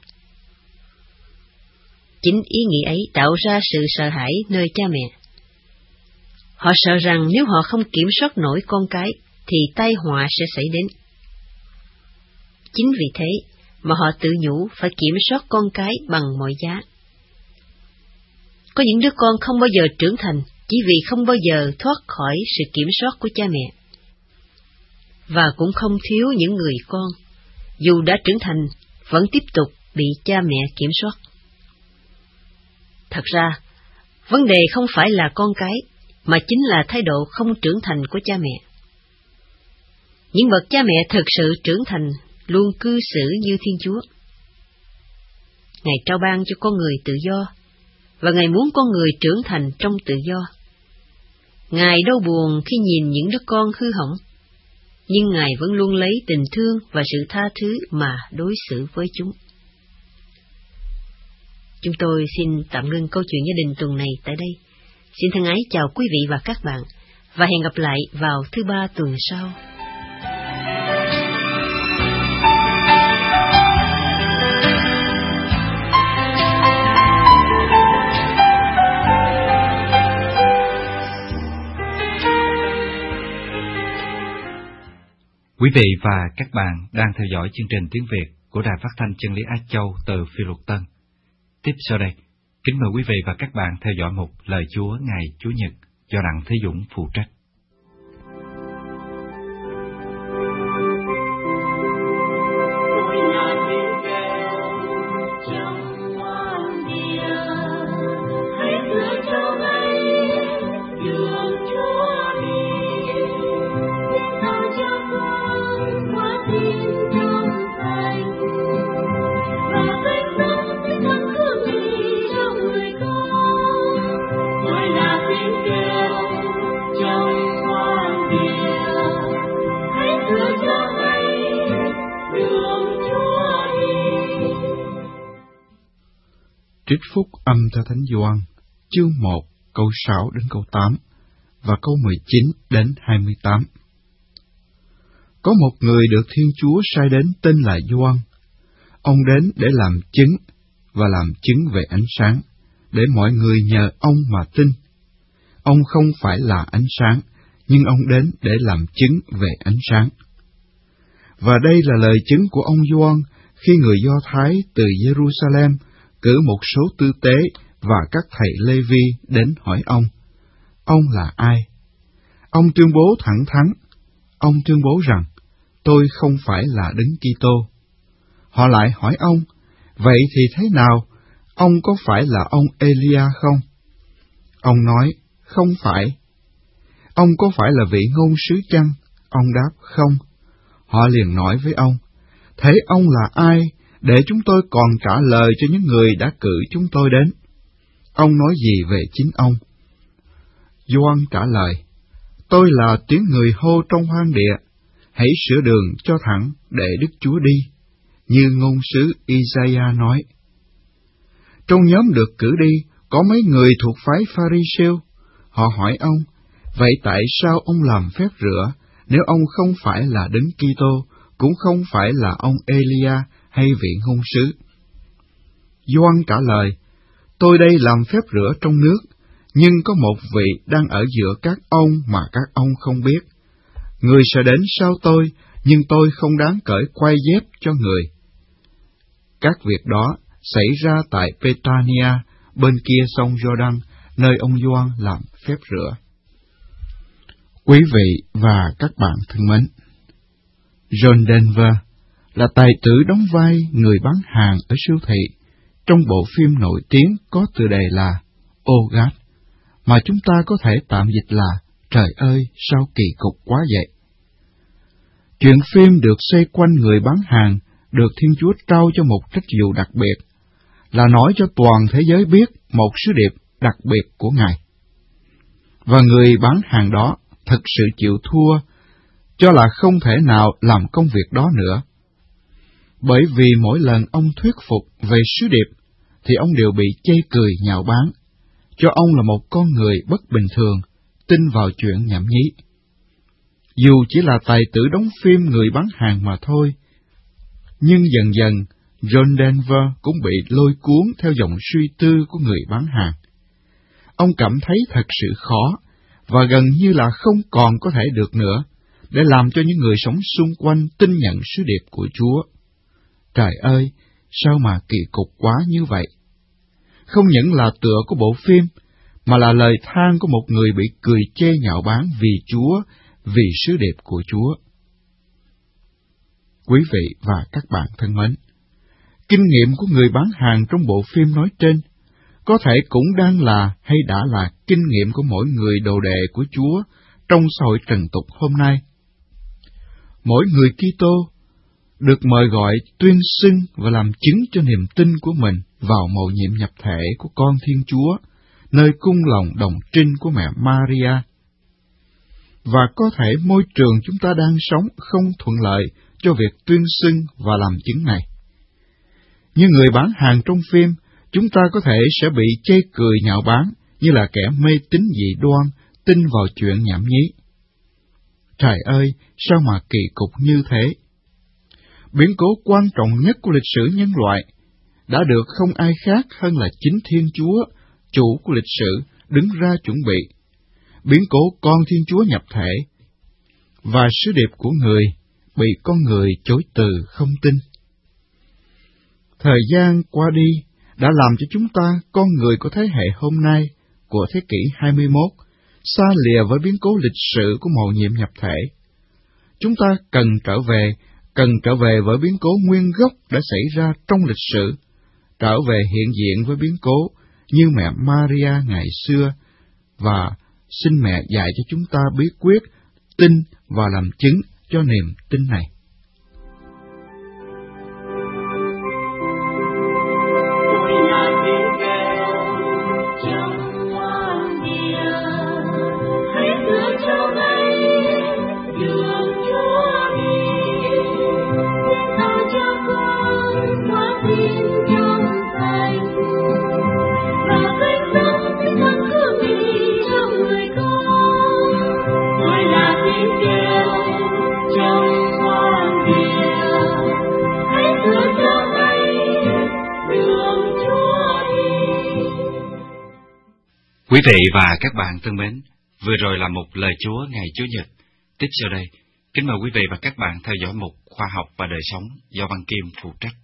Chính ý nghĩ ấy tạo ra sự sợ hãi nơi cha mẹ. Họ sợ rằng nếu họ không kiểm soát nổi con cái, thì tai họa sẽ xảy đến. Chính vì thế mà họ tự nhủ phải kiểm soát con cái bằng mọi giá. Có những đứa con không bao giờ trưởng thành chỉ vì không bao giờ thoát khỏi sự kiểm soát của cha mẹ. Và cũng không thiếu những người con, dù đã trưởng thành, vẫn tiếp tục bị cha mẹ kiểm soát. Thật ra, vấn đề không phải là con cái, mà chính là thái độ không trưởng thành của cha mẹ. Những bậc cha mẹ thực sự trưởng thành luôn cư xử như Thiên Chúa. Ngài trao ban cho con người tự do, và Ngài muốn con người trưởng thành trong tự do. Ngài đau buồn khi nhìn những đứa con hư hỏng, nhưng Ngài vẫn luôn lấy tình thương và sự tha thứ mà đối xử với chúng. Chúng tôi xin tạm ngưng câu chuyện gia đình tuần này tại đây. Xin thân ái chào quý vị và các bạn, và hẹn gặp lại vào thứ Ba tuần sau. Quý vị và các bạn đang theo dõi chương trình tiếng Việt của Đài Phát thanh Chân lý Á Châu từ Phi Luật Tân. Tiếp sau đây, kính mời quý vị và các bạn theo dõi một lời Chúa ngày Chủ nhật do Đặng Thế Dũng phụ trách. Trích phúc âm theo Thánh Gioan, chương 1, câu 6 đến câu 8 và câu 19 đến 28. Có một người được Thiên Chúa sai đến tên là Gioan. Ông đến để làm chứng và làm chứng về ánh sáng, để mọi người nhờ ông mà tin. Ông không phải là ánh sáng, nhưng ông đến để làm chứng về ánh sáng. Và đây là lời chứng của ông Gioan khi người Do Thái từ Jerusalem cử một số tư tế và các thầy Lê-vi đến hỏi ông là ai? Ông tuyên bố thẳng thắn, ông tuyên bố rằng, tôi không phải là Đấng Kitô. Họ lại hỏi ông, vậy thì thế nào? Ông có phải là ông Elia không? Ông nói, không phải. Ông có phải là vị ngôn sứ chăng? Ông đáp, không. Họ liền nói với ông, thế ông là ai, để chúng tôi còn trả lời cho những người đã cử chúng tôi đến? Ông nói gì về chính ông? Gioan trả lời, tôi là tiếng người hô trong hoang địa, hãy sửa đường cho thẳng để Đức Chúa đi, như ngôn sứ Isaiah nói. Trong nhóm được cử đi, có mấy người thuộc phái Pha-ri-siêu. Họ hỏi ông, vậy tại sao ông làm phép rửa, nếu ông không phải là Đấng Kitô, cũng không phải là ông Elia hay vị ngôn sứ? Gioan trả lời, tôi đây làm phép rửa trong nước, nhưng có một vị đang ở giữa các ông mà các ông không biết. Người sẽ đến sau tôi, nhưng tôi không đáng cởi quai dép cho người. Các việc đó xảy ra tại Petania, bên kia sông Giô-đăng, nơi ông Gioan làm phép rửa. Quý vị và các bạn thân mến, John Denver là tài tử đóng vai người bán hàng ở siêu thị trong bộ phim nổi tiếng có tựa đề là Oh God, mà chúng ta có thể tạm dịch là Trời ơi, sao kỳ cục quá vậy. Chuyện phim được xoay quanh người bán hàng được Thiên Chúa trao cho một trách vụ đặc biệt, là nói cho toàn thế giới biết một sứ điệp đặc biệt của Ngài. Và người bán hàng đó thật sự chịu thua, cho là không thể nào làm công việc đó nữa. Bởi vì mỗi lần ông thuyết phục về sứ điệp, thì ông đều bị chê cười nhạo báng, cho ông là một con người bất bình thường, tin vào chuyện nhảm nhí. Dù chỉ là tài tử đóng phim người bán hàng mà thôi, nhưng dần dần, John Denver cũng bị lôi cuốn theo dòng suy tư của người bán hàng. Ông cảm thấy thật sự khó, và gần như là không còn có thể được nữa, để làm cho những người sống xung quanh tin nhận sứ điệp của Chúa. Trời ơi, sao mà kỳ cục quá như vậy? Không những là tựa của bộ phim, mà là lời than của một người bị cười chê nhạo báng vì Chúa, vì sứ điệp của Chúa. Quý vị và các bạn thân mến, kinh nghiệm của người bán hàng trong bộ phim nói trên có thể cũng đang là hay đã là kinh nghiệm của mỗi người đồ đệ của Chúa trong xã hội trần tục hôm nay. Mỗi người Kitô được mời gọi tuyên xưng và làm chứng cho niềm tin của mình vào mầu nhiệm nhập thể của con Thiên Chúa, nơi cung lòng đồng trinh của mẹ Maria. Và có thể môi trường chúng ta đang sống không thuận lợi cho việc tuyên xưng và làm chứng này. Như người bán hàng trong phim, chúng ta có thể sẽ bị chê cười nhạo báng như là kẻ mê tín dị đoan, tin vào chuyện nhảm nhí. Trời ơi, sao mà kỳ cục như thế! Biến cố quan trọng nhất của lịch sử nhân loại đã được không ai khác hơn là chính Thiên Chúa, chủ của lịch sử, đứng ra chuẩn bị. Biến cố con Thiên Chúa nhập thể, và sứ điệp của người bị con người chối từ không tin. Thời gian qua đi đã làm cho chúng ta, con người của thế hệ hôm nay, của thế kỷ 21, xa lìa với biến cố lịch sử của mầu nhiệm nhập thể. Chúng ta cần trở về với biến cố nguyên gốc đã xảy ra trong lịch sử, trở về hiện diện với biến cố như mẹ Maria ngày xưa, và xin mẹ dạy cho chúng ta bí quyết tin và làm chứng cho niềm tin này. Quý vị và các bạn thân mến, vừa rồi là một lời Chúa ngày Chủ nhật. Tiếp sau đây, kính mời quý vị và các bạn theo dõi mục Khoa học và đời sống do Văn Kim phụ trách.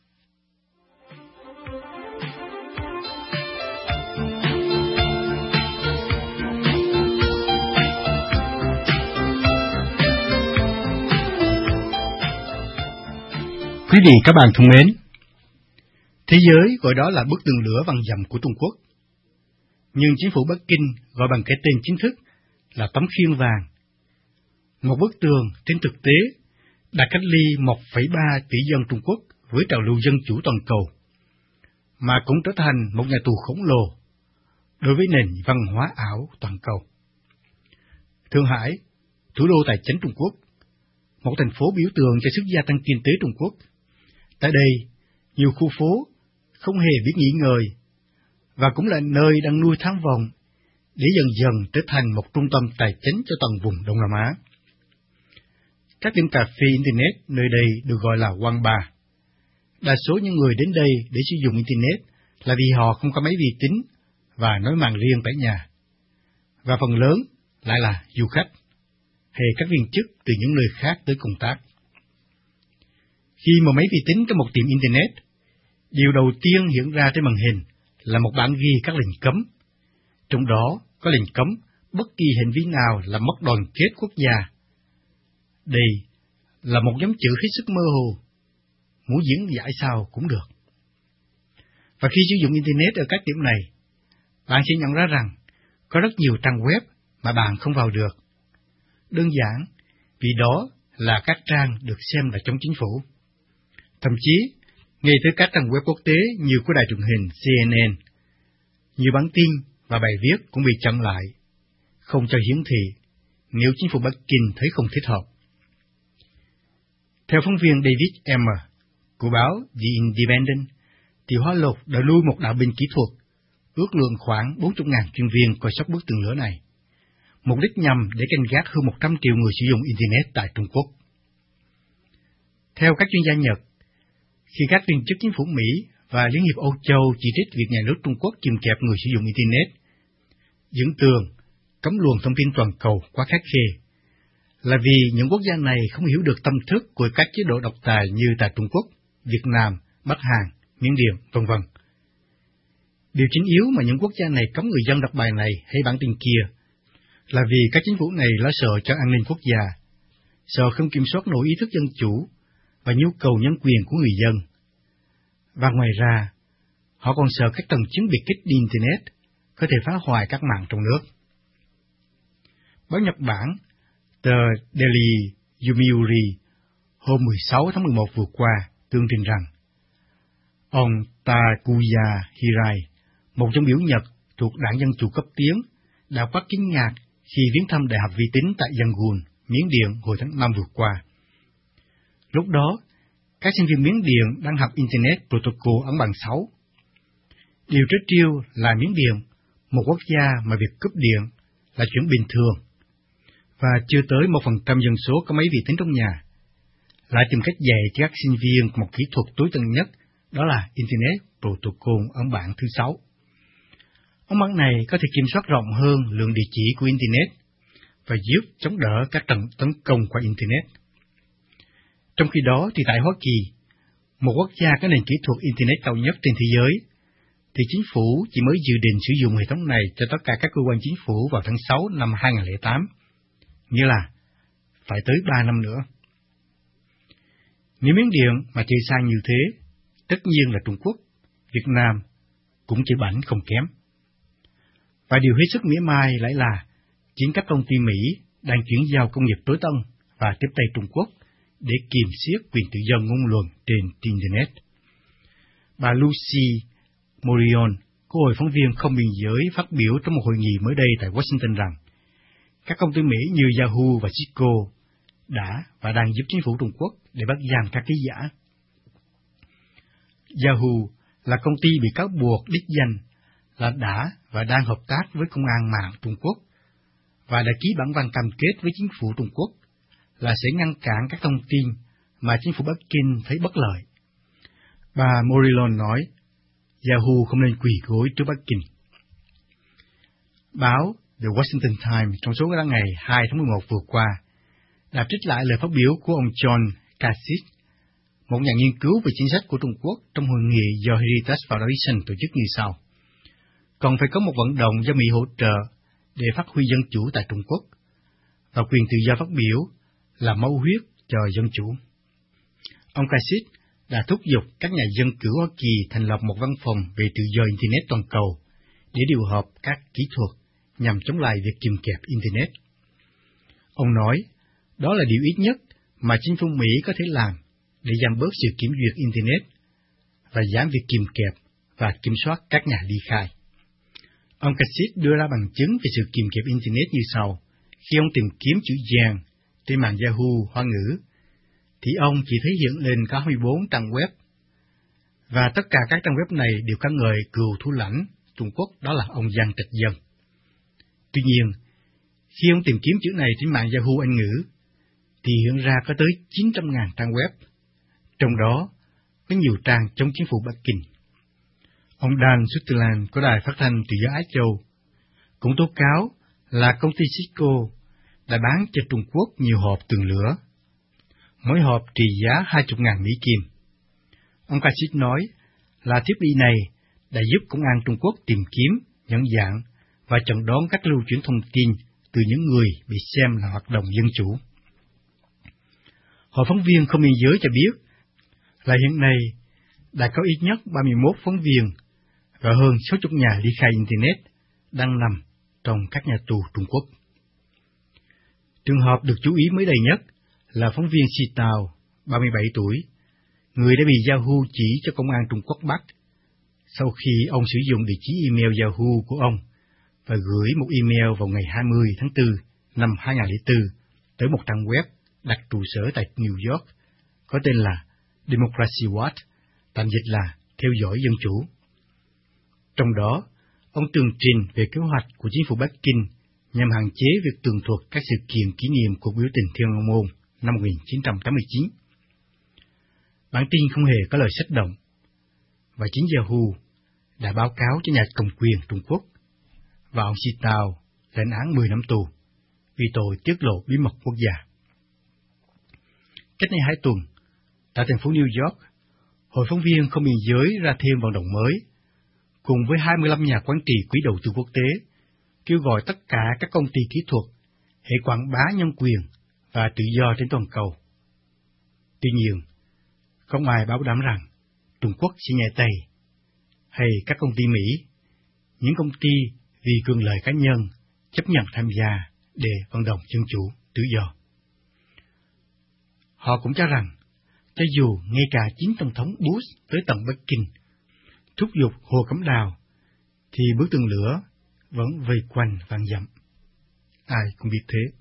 Quý vị các bạn thân mến, thế giới gọi đó là bức tường lửa vàng dặm của Trung Quốc. Nhưng chính phủ Bắc Kinh gọi bằng cái tên chính thức là tấm khiên vàng. Một bức tường trên thực tế đã cách ly 1,3 tỷ dân Trung Quốc với trào lưu dân chủ toàn cầu, mà cũng trở thành một nhà tù khổng lồ đối với nền văn hóa ảo toàn cầu. Thượng Hải, thủ đô tài chính Trung Quốc, một thành phố biểu tượng cho sức gia tăng kinh tế Trung Quốc. Tại đây, nhiều khu phố không hề biết nghỉ ngơi, và cũng là nơi đang nuôi tham vọng để dần dần trở thành một trung tâm tài chính cho toàn vùng Đông Nam Á. Các tiệm cà phê Internet nơi đây được gọi là quán bar. Đa số những người đến đây để sử dụng Internet là vì họ không có máy vi tính và nối mạng riêng tại nhà, và phần lớn lại là du khách hay các viên chức từ những nơi khác tới công tác. Khi một máy vi tính trong một tiệm Internet, điều đầu tiên hiện ra trên màn hình là một bảng ghi các lệnh cấm. Trong đó có lệnh cấm bất kỳ hành vi nào làm mất đoàn kết quốc gia. Đây là một nhóm chữ hết sức mơ hồ, muốn diễn giải sao cũng được. Và khi sử dụng Internet ở các điểm này, bạn sẽ nhận ra rằng có rất nhiều trang web mà bạn không vào được. Đơn giản vì đó là các trang được xem là chống chính phủ. Thậm chí, ngay tới các trang web quốc tế như của đài truyền hình CNN, nhiều bản tin và bài viết cũng bị chặn lại, không cho hiển thị nếu chính phủ Bắc Kinh thấy không thích hợp. Theo phóng viên David Emmer của báo The Independent, thì Hoa Lục đã nuôi một đạo binh kỹ thuật, ước lượng khoảng 40.000 chuyên viên coi sóc bức tường lửa này, mục đích nhằm để canh gác hơn 100 triệu người sử dụng Internet tại Trung Quốc. Theo các chuyên gia Nhật, khi các viên chức chính phủ Mỹ và Liên hiệp Âu Châu chỉ trích việc nhà nước Trung Quốc kìm kẹp người sử dụng Internet, dựng tường, cấm luồng thông tin toàn cầu quá khắt khe, là vì những quốc gia này không hiểu được tâm thức của các chế độ độc tài như tại Trung Quốc, Việt Nam, Bắc Hàn, Miến Điện, v.v. Điều chính yếu mà những quốc gia này cấm người dân đọc bài này hay bản tin kia là vì các chính phủ này lo sợ cho an ninh quốc gia, sợ không kiểm soát nổi ý thức dân chủ và nhu cầu nhân quyền của người dân. Và ngoài ra, họ còn sợ các tầng chứng biệt kích Internet có thể phá hoại các mạng trong nước. Báo Nhật Bản, tờ Daily Yomiuri, hôm 16 tháng 11 vừa qua, tường trình rằng ông Takuya Hirai, một trong biểu Nhật thuộc Đảng Dân Chủ cấp tiến, đã quá kinh ngạc khi viếng thăm Đại học Vi tính tại Yangon, Miến Điện hồi tháng 5 vừa qua. Lúc đó, các sinh viên Miến Điện đang học Internet Protocol ấn bằng 6. Điều trớ trêu là Miến Điện, một quốc gia mà việc cúp điện là chuyện bình thường, và chưa tới 1% dân số có máy vi tính trong nhà, lại tìm cách dạy cho các sinh viên một kỹ thuật tối tân nhất, đó là Internet Protocol ở bản thứ 6. Ống bản này có thể kiểm soát rộng hơn lượng địa chỉ của Internet và giúp chống đỡ các trận tấn công qua Internet. Trong khi đó thì tại Hoa Kỳ, một quốc gia có nền kỹ thuật Internet cao nhất trên thế giới, thì chính phủ chỉ mới dự định sử dụng hệ thống này cho tất cả các cơ quan chính phủ vào tháng 6 năm 2008, nghĩa là phải tới 3 năm nữa. Nếu Miến Điện mà chơi sang như thế, tất nhiên là Trung Quốc, Việt Nam cũng chỉ bảnh không kém. Và điều hết sức mỉa mai lại là chính các công ty Mỹ đang chuyển giao công nghiệp tối tân và tiếp tay Trung Quốc để kiềm siết quyền tự do ngôn luận trên Internet. Bà Lucy Morion, cô hồi phóng viên không biên giới, phát biểu trong một hội nghị mới đây tại Washington rằng các công ty Mỹ như Yahoo và Cisco đã và đang giúp chính phủ Trung Quốc để bắt giam các ký giả. Yahoo là công ty bị cáo buộc đích danh là đã và đang hợp tác với công an mạng Trung Quốc và đã ký bản văn cam kết với chính phủ Trung Quốc là sẽ ngăn cản các thông tin mà chính phủ Bắc Kinh thấy bất lợi. Bà Morillon nói, Yahoo không nên quỳ gối trước Bắc Kinh. Báo The Washington Times trong số ra ngày 2 tháng 11 vừa qua đã trích lại lời phát biểu của ông John Kasich, một nhà nghiên cứu về chính sách của Trung Quốc trong hội nghị do Heritage Foundation tổ chức như sau. Còn phải có một vận động do Mỹ hỗ trợ để phát huy dân chủ tại Trung Quốc, và quyền tự do phát biểu là máu huyết cho dân chủ. Ông Kasich đã thúc giục các nhà dân cử Hoa Kỳ thành lập một văn phòng về tự do Internet toàn cầu để điều hợp các kỹ thuật nhằm chống lại việc kìm kẹp Internet. Ông nói, đó là điều ít nhất mà chính phủ Mỹ có thể làm để giảm bớt sự kiểm duyệt Internet và giảm việc kìm kẹp và kiểm soát các nhà ly khai. Ông Kasich đưa ra bằng chứng về sự kìm kẹp Internet như sau. Khi ông tìm kiếm chữ vàng trên mạng Yahoo Hoa ngữ, thì ông chỉ thấy hiện lên có 24 trang web, và tất cả các trang web này đều ca ngợi cựu thủ lãnh Trung Quốc, đó là ông Giang Trạch Dân. Tuy nhiên, khi ông tìm kiếm chữ này trên mạng Yahoo Anh ngữ, thì hiện ra có tới 900.000 trang web, trong đó có nhiều trang chống chính phủ Bắc Kinh. Ông Dan Sutherland của Đài Phát thanh Tự do Á Châu cũng tố cáo là công ty Cisco đã bán cho Trung Quốc nhiều hộp tường lửa, mỗi hộp trị giá 20.000 Mỹ Kim. Ông Kasich nói là thiết bị này đã giúp công an Trung Quốc tìm kiếm, nhận dạng và chẩn đoán các lưu chuyển thông tin từ những người bị xem là hoạt động dân chủ. Hội phóng viên không biên giới cho biết là hiện nay đã có ít nhất 31 phóng viên và hơn 60 nhà ly khai Internet đang nằm trong các nhà tù Trung Quốc. Trường hợp được chú ý mới đây nhất là phóng viên Xi Tao, 37 tuổi, người đã bị Yahoo chỉ cho công an Trung Quốc bắt sau khi ông sử dụng địa chỉ email Yahoo của ông và gửi một email vào ngày 20 tháng 4 năm 2004 tới một trang web đặt trụ sở tại New York có tên là Democracy Watch, tạm dịch là theo dõi dân chủ. Trong đó, ông tường trình về kế hoạch của chính phủ Bắc Kinh nhằm hạn chế việc tường thuật các sự kiện kỷ niệm cuộc biểu tình Thiên An Môn năm 1989. Bản tin không hề có lời xúc động, và chính Yahoo đã báo cáo cho nhà cầm quyền Trung Quốc và ông Xi Tao lãnh án 10 năm tù vì tội tiết lộ bí mật quốc gia. Cách đây 2 tuần, tại thành phố New York, Hội phóng viên không biên giới ra thêm vận động mới, cùng với 25 nhà quản trị quỹ đầu tư quốc tế, kêu gọi tất cả các công ty kỹ thuật hãy quảng bá nhân quyền và tự do trên toàn cầu. Tuy nhiên, không ai bảo đảm rằng Trung Quốc sẽ nhẹ tay, hay các công ty Mỹ, những công ty vì quyền lợi cá nhân chấp nhận tham gia để vận động dân chủ tự do. Họ cũng cho rằng, cho dù ngay cả chính Tổng thống Bush tới tận Bắc Kinh thúc giục Hồ Cẩm Đào, thì bức tường lửa vẫn vây quanh vạn dặm. Ai cũng biết thế.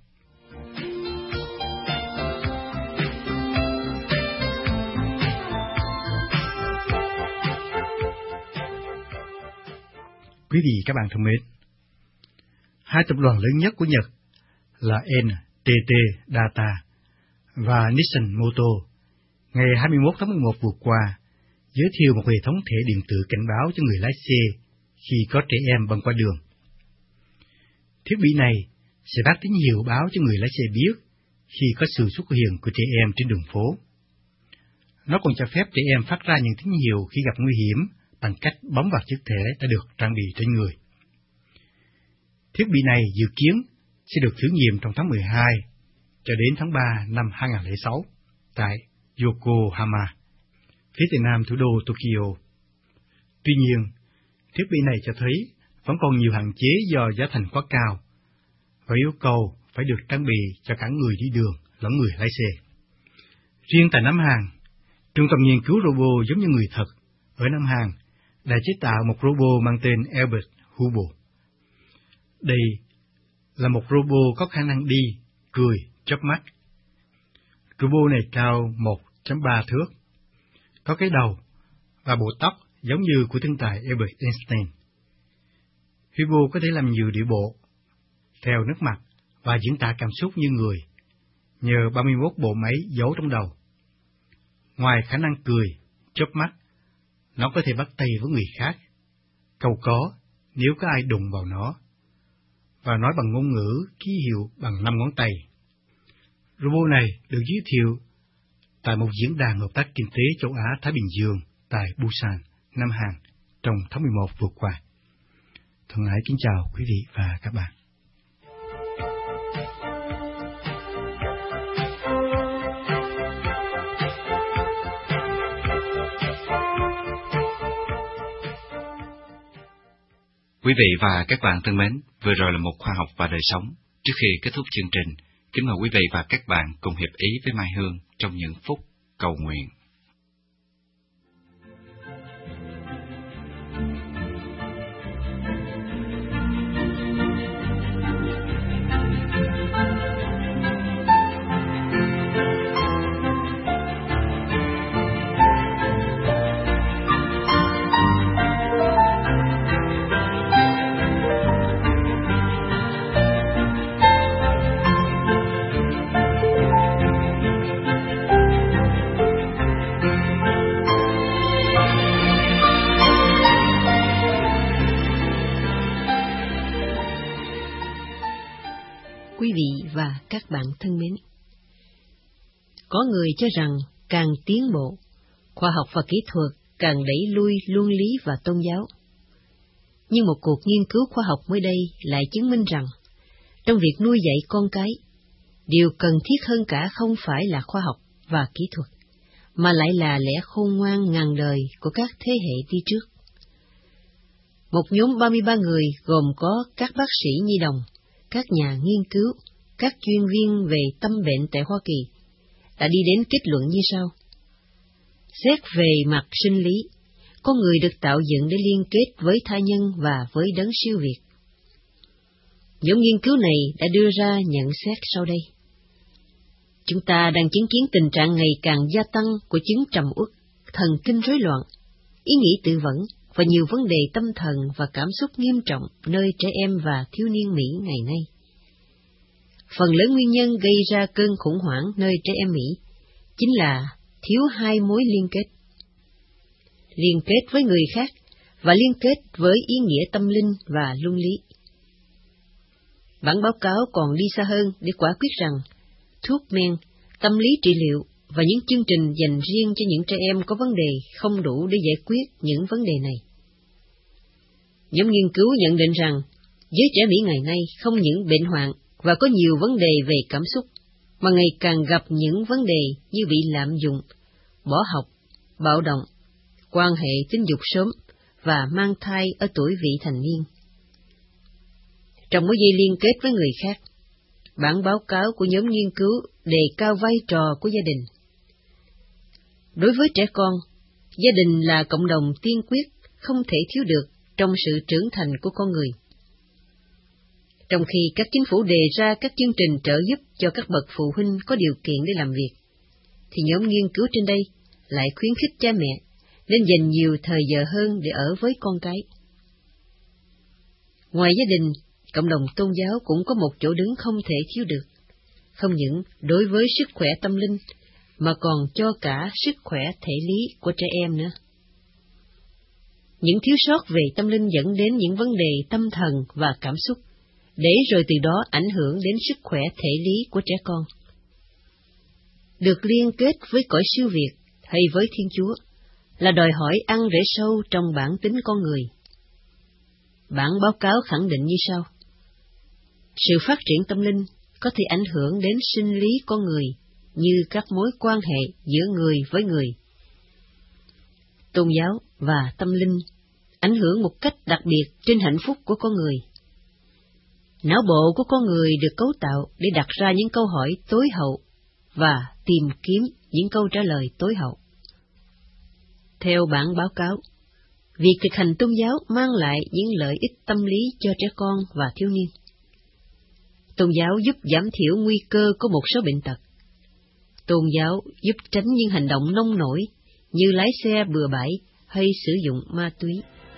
Quý vị các bạn thân mến, hai tập đoàn lớn nhất của Nhật là NTT Data và Nissan Motor ngày 21 tháng 11 vừa qua giới thiệu một hệ thống thẻ điện tử cảnh báo cho người lái xe khi có trẻ em băng qua đường. Thiết bị này sẽ phát tín hiệu báo cho người lái xe biết khi có sự xuất hiện của trẻ em trên đường phố. Nó còn cho phép trẻ em phát ra những tín hiệu khi gặp nguy hiểm bằng cách bấm vào chiếc thẻ đã được trang bị trên người. Thiết bị này dự kiến sẽ được thử nghiệm trong tháng 12 cho đến tháng 3 năm 2006 tại Yokohama, phía tây nam thủ đô Tokyo. Tuy nhiên, thiết bị này cho thấy vẫn còn nhiều hạn chế do giá thành quá cao và yêu cầu phải được trang bị cho cả người đi đường lẫn người lái xe. Riêng tại Nam Hàn, Trung tâm nghiên cứu robot giống như người thật ở Nam Hàn đã chế tạo một robot mang tên Albert Hubo. Đây là một robot có khả năng đi, cười, chớp mắt. Robot này cao 1.3 thước, có cái đầu và bộ tóc giống như của thiên tài Albert Einstein. Hubo có thể làm nhiều điệu bộ, theo nước mặt và diễn tả cảm xúc như người, nhờ 31 bộ máy giấu trong đầu. Ngoài khả năng cười, chớp mắt, nó có thể bắt tay với người khác, cầu có nếu có ai đụng vào nó, và nói bằng ngôn ngữ ký hiệu bằng 5 ngón tay. Robot này được giới thiệu tại một diễn đàn hợp tác kinh tế châu Á-Thái Bình Dương tại Busan, Nam Hàn trong tháng 11 vừa qua. Thân ái kính chào quý vị và các bạn. Quý vị và các bạn thân mến, vừa rồi là một khoa học và đời sống. Trước khi kết thúc chương trình, kính mời quý vị và các bạn cùng hiệp ý với Mai Hương trong những phút cầu nguyện. Quý vị và các bạn thân mến, có người cho rằng càng tiến bộ, khoa học và kỹ thuật càng đẩy lui luân lý và tôn giáo. Nhưng một cuộc nghiên cứu khoa học mới đây lại chứng minh rằng, trong việc nuôi dạy con cái, điều cần thiết hơn cả không phải là khoa học và kỹ thuật, mà lại là lẽ khôn ngoan ngàn đời của các thế hệ đi trước. Một nhóm 33 người gồm có các bác sĩ nhi đồng, các nhà nghiên cứu, các chuyên viên về tâm bệnh tại Hoa Kỳ, đã đi đến kết luận như sau. Xét về mặt sinh lý, con người được tạo dựng để liên kết với tha nhân và với đấng siêu việt. Nhóm nghiên cứu này đã đưa ra nhận xét sau đây. Chúng ta đang chứng kiến tình trạng ngày càng gia tăng của chứng trầm uất, thần kinh rối loạn, ý nghĩ tự vẫn và nhiều vấn đề tâm thần và cảm xúc nghiêm trọng nơi trẻ em và thiếu niên Mỹ ngày nay. Phần lớn nguyên nhân gây ra cơn khủng hoảng nơi trẻ em Mỹ chính là thiếu hai mối liên kết. Liên kết với người khác và liên kết với ý nghĩa tâm linh và luân lý. Bản báo cáo còn đi xa hơn để quả quyết rằng thuốc men, tâm lý trị liệu và những chương trình dành riêng cho những trẻ em có vấn đề không đủ để giải quyết những vấn đề này. Nhóm nghiên cứu nhận định rằng giới trẻ Mỹ ngày nay không những bệnh hoạn và có nhiều vấn đề về cảm xúc, mà ngày càng gặp những vấn đề như bị lạm dụng, bỏ học, bạo động, quan hệ tình dục sớm và mang thai ở tuổi vị thành niên. Trong mối dây liên kết với người khác, bản báo cáo của nhóm nghiên cứu đề cao vai trò của gia đình. Đối với trẻ con, gia đình là cộng đồng tiên quyết không thể thiếu được trong sự trưởng thành của con người. Trong khi các chính phủ đề ra các chương trình trợ giúp cho các bậc phụ huynh có điều kiện để làm việc, thì nhóm nghiên cứu trên đây lại khuyến khích cha mẹ nên dành nhiều thời giờ hơn để ở với con cái. Ngoài gia đình, cộng đồng tôn giáo cũng có một chỗ đứng không thể thiếu được, không những đối với sức khỏe tâm linh, mà còn cho cả sức khỏe thể lý của trẻ em nữa. Những thiếu sót về tâm linh dẫn đến những vấn đề tâm thần và cảm xúc, để rồi từ đó ảnh hưởng đến sức khỏe thể lý của trẻ con. Được liên kết với cõi siêu việt hay với Thiên Chúa là đòi hỏi ăn rễ sâu trong bản tính con người. Bản báo cáo khẳng định như sau: sự phát triển tâm linh có thể ảnh hưởng đến sinh lý con người như các mối quan hệ giữa người với người. Tôn giáo và tâm linh ảnh hưởng một cách đặc biệt trên hạnh phúc của con người. Não bộ của con người được cấu tạo để đặt ra những câu hỏi tối hậu và tìm kiếm những câu trả lời tối hậu. Theo bản báo cáo, việc thực hành tôn giáo mang lại những lợi ích tâm lý cho trẻ con và thiếu niên. Tôn giáo giúp giảm thiểu nguy cơ của một số bệnh tật. Tôn giáo giúp tránh những hành động nông nổi như lái xe bừa bãi hay sử dụng ma túy.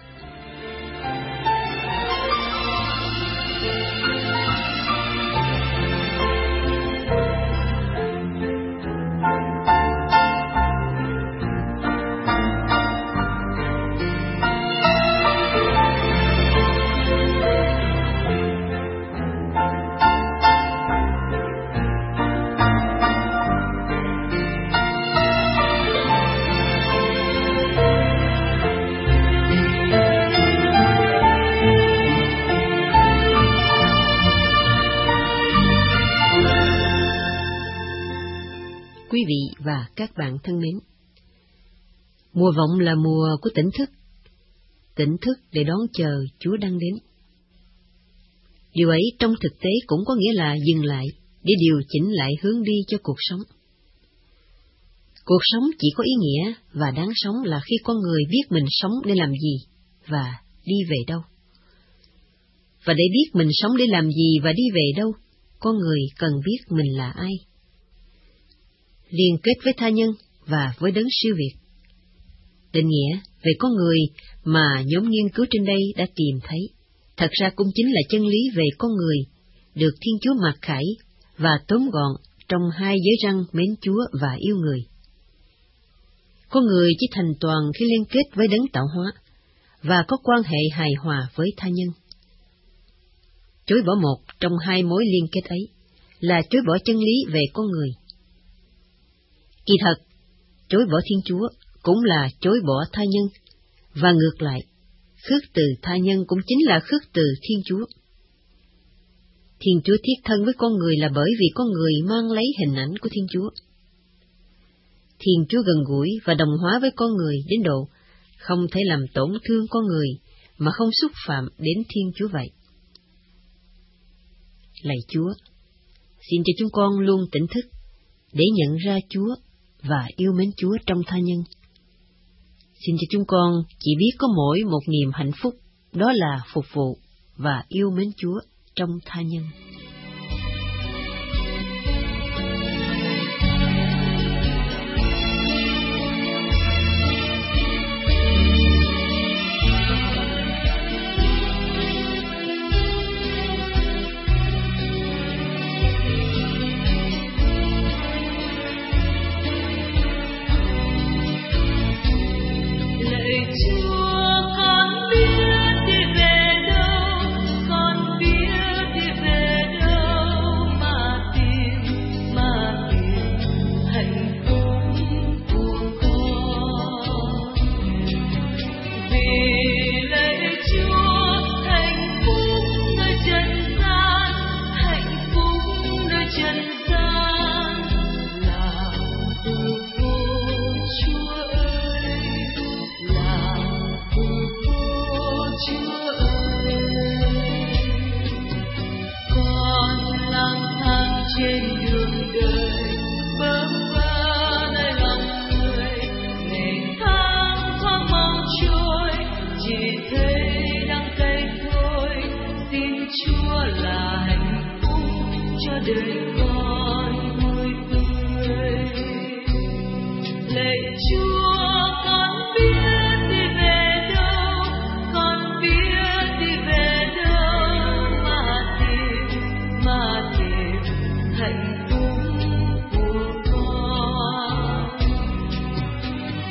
Quý vị và các bạn thân mến, mùa vọng là mùa của tỉnh thức để đón chờ Chúa đang đến. Điều ấy trong thực tế cũng có nghĩa là dừng lại để điều chỉnh lại hướng đi cho cuộc sống. Cuộc sống chỉ có ý nghĩa và đáng sống là khi con người biết mình sống để làm gì và đi về đâu. Và để biết mình sống để làm gì và đi về đâu, con người cần biết mình là ai. Liên kết với tha nhân và với đấng siêu việt. Định nghĩa về con người mà nhóm nghiên cứu trên đây đã tìm thấy, thật ra cũng chính là chân lý về con người, được Thiên Chúa mặc khải và tóm gọn trong hai giới răn mến Chúa và yêu người. Con người chỉ thành toàn khi liên kết với đấng tạo hóa và có quan hệ hài hòa với tha nhân. Chối bỏ một trong hai mối liên kết ấy là chối bỏ chân lý về con người. Kỳ thật, chối bỏ Thiên Chúa cũng là chối bỏ tha nhân, và ngược lại, khước từ tha nhân cũng chính là khước từ Thiên Chúa. Thiên Chúa thiết thân với con người là bởi vì con người mang lấy hình ảnh của Thiên Chúa. Thiên Chúa gần gũi và đồng hóa với con người đến độ không thể làm tổn thương con người mà không xúc phạm đến Thiên Chúa vậy. Lạy Chúa, xin cho chúng con luôn tỉnh thức để nhận ra Chúa và yêu mến Chúa trong tha nhân. Xin cho chúng con chỉ biết có mỗi một niềm hạnh phúc, đó là phục vụ và yêu mến Chúa trong tha nhân. Con biết đi về đâu,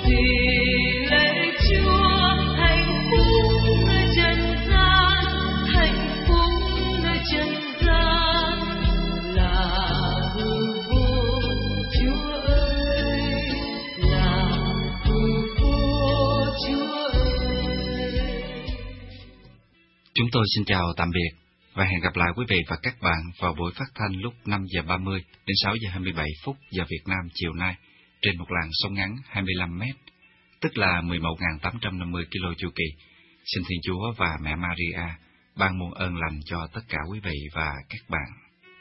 Chúng tôi xin chào tạm biệt và hẹn gặp lại quý vị và các bạn vào buổi phát thanh lúc 5 giờ 30 đến 6 giờ 27 phút giờ Việt Nam chiều nay trên một làn sóng ngắn 25 mét, tức là 11.850 km chu kỳ. Xin Thiên Chúa và Mẹ Maria ban muôn ơn lành cho tất cả quý vị và các bạn.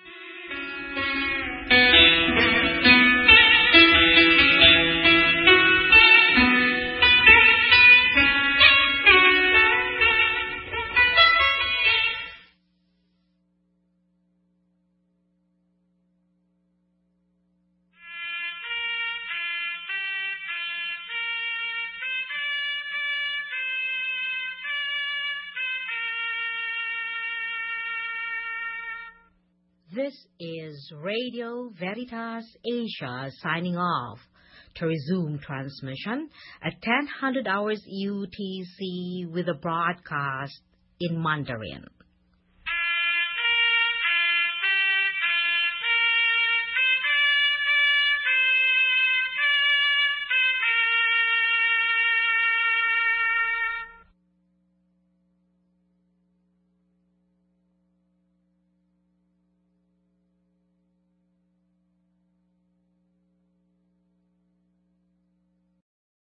This is Radio Veritas Asia signing off. To resume transmission at 10:00 hours UTC with a broadcast in Mandarin.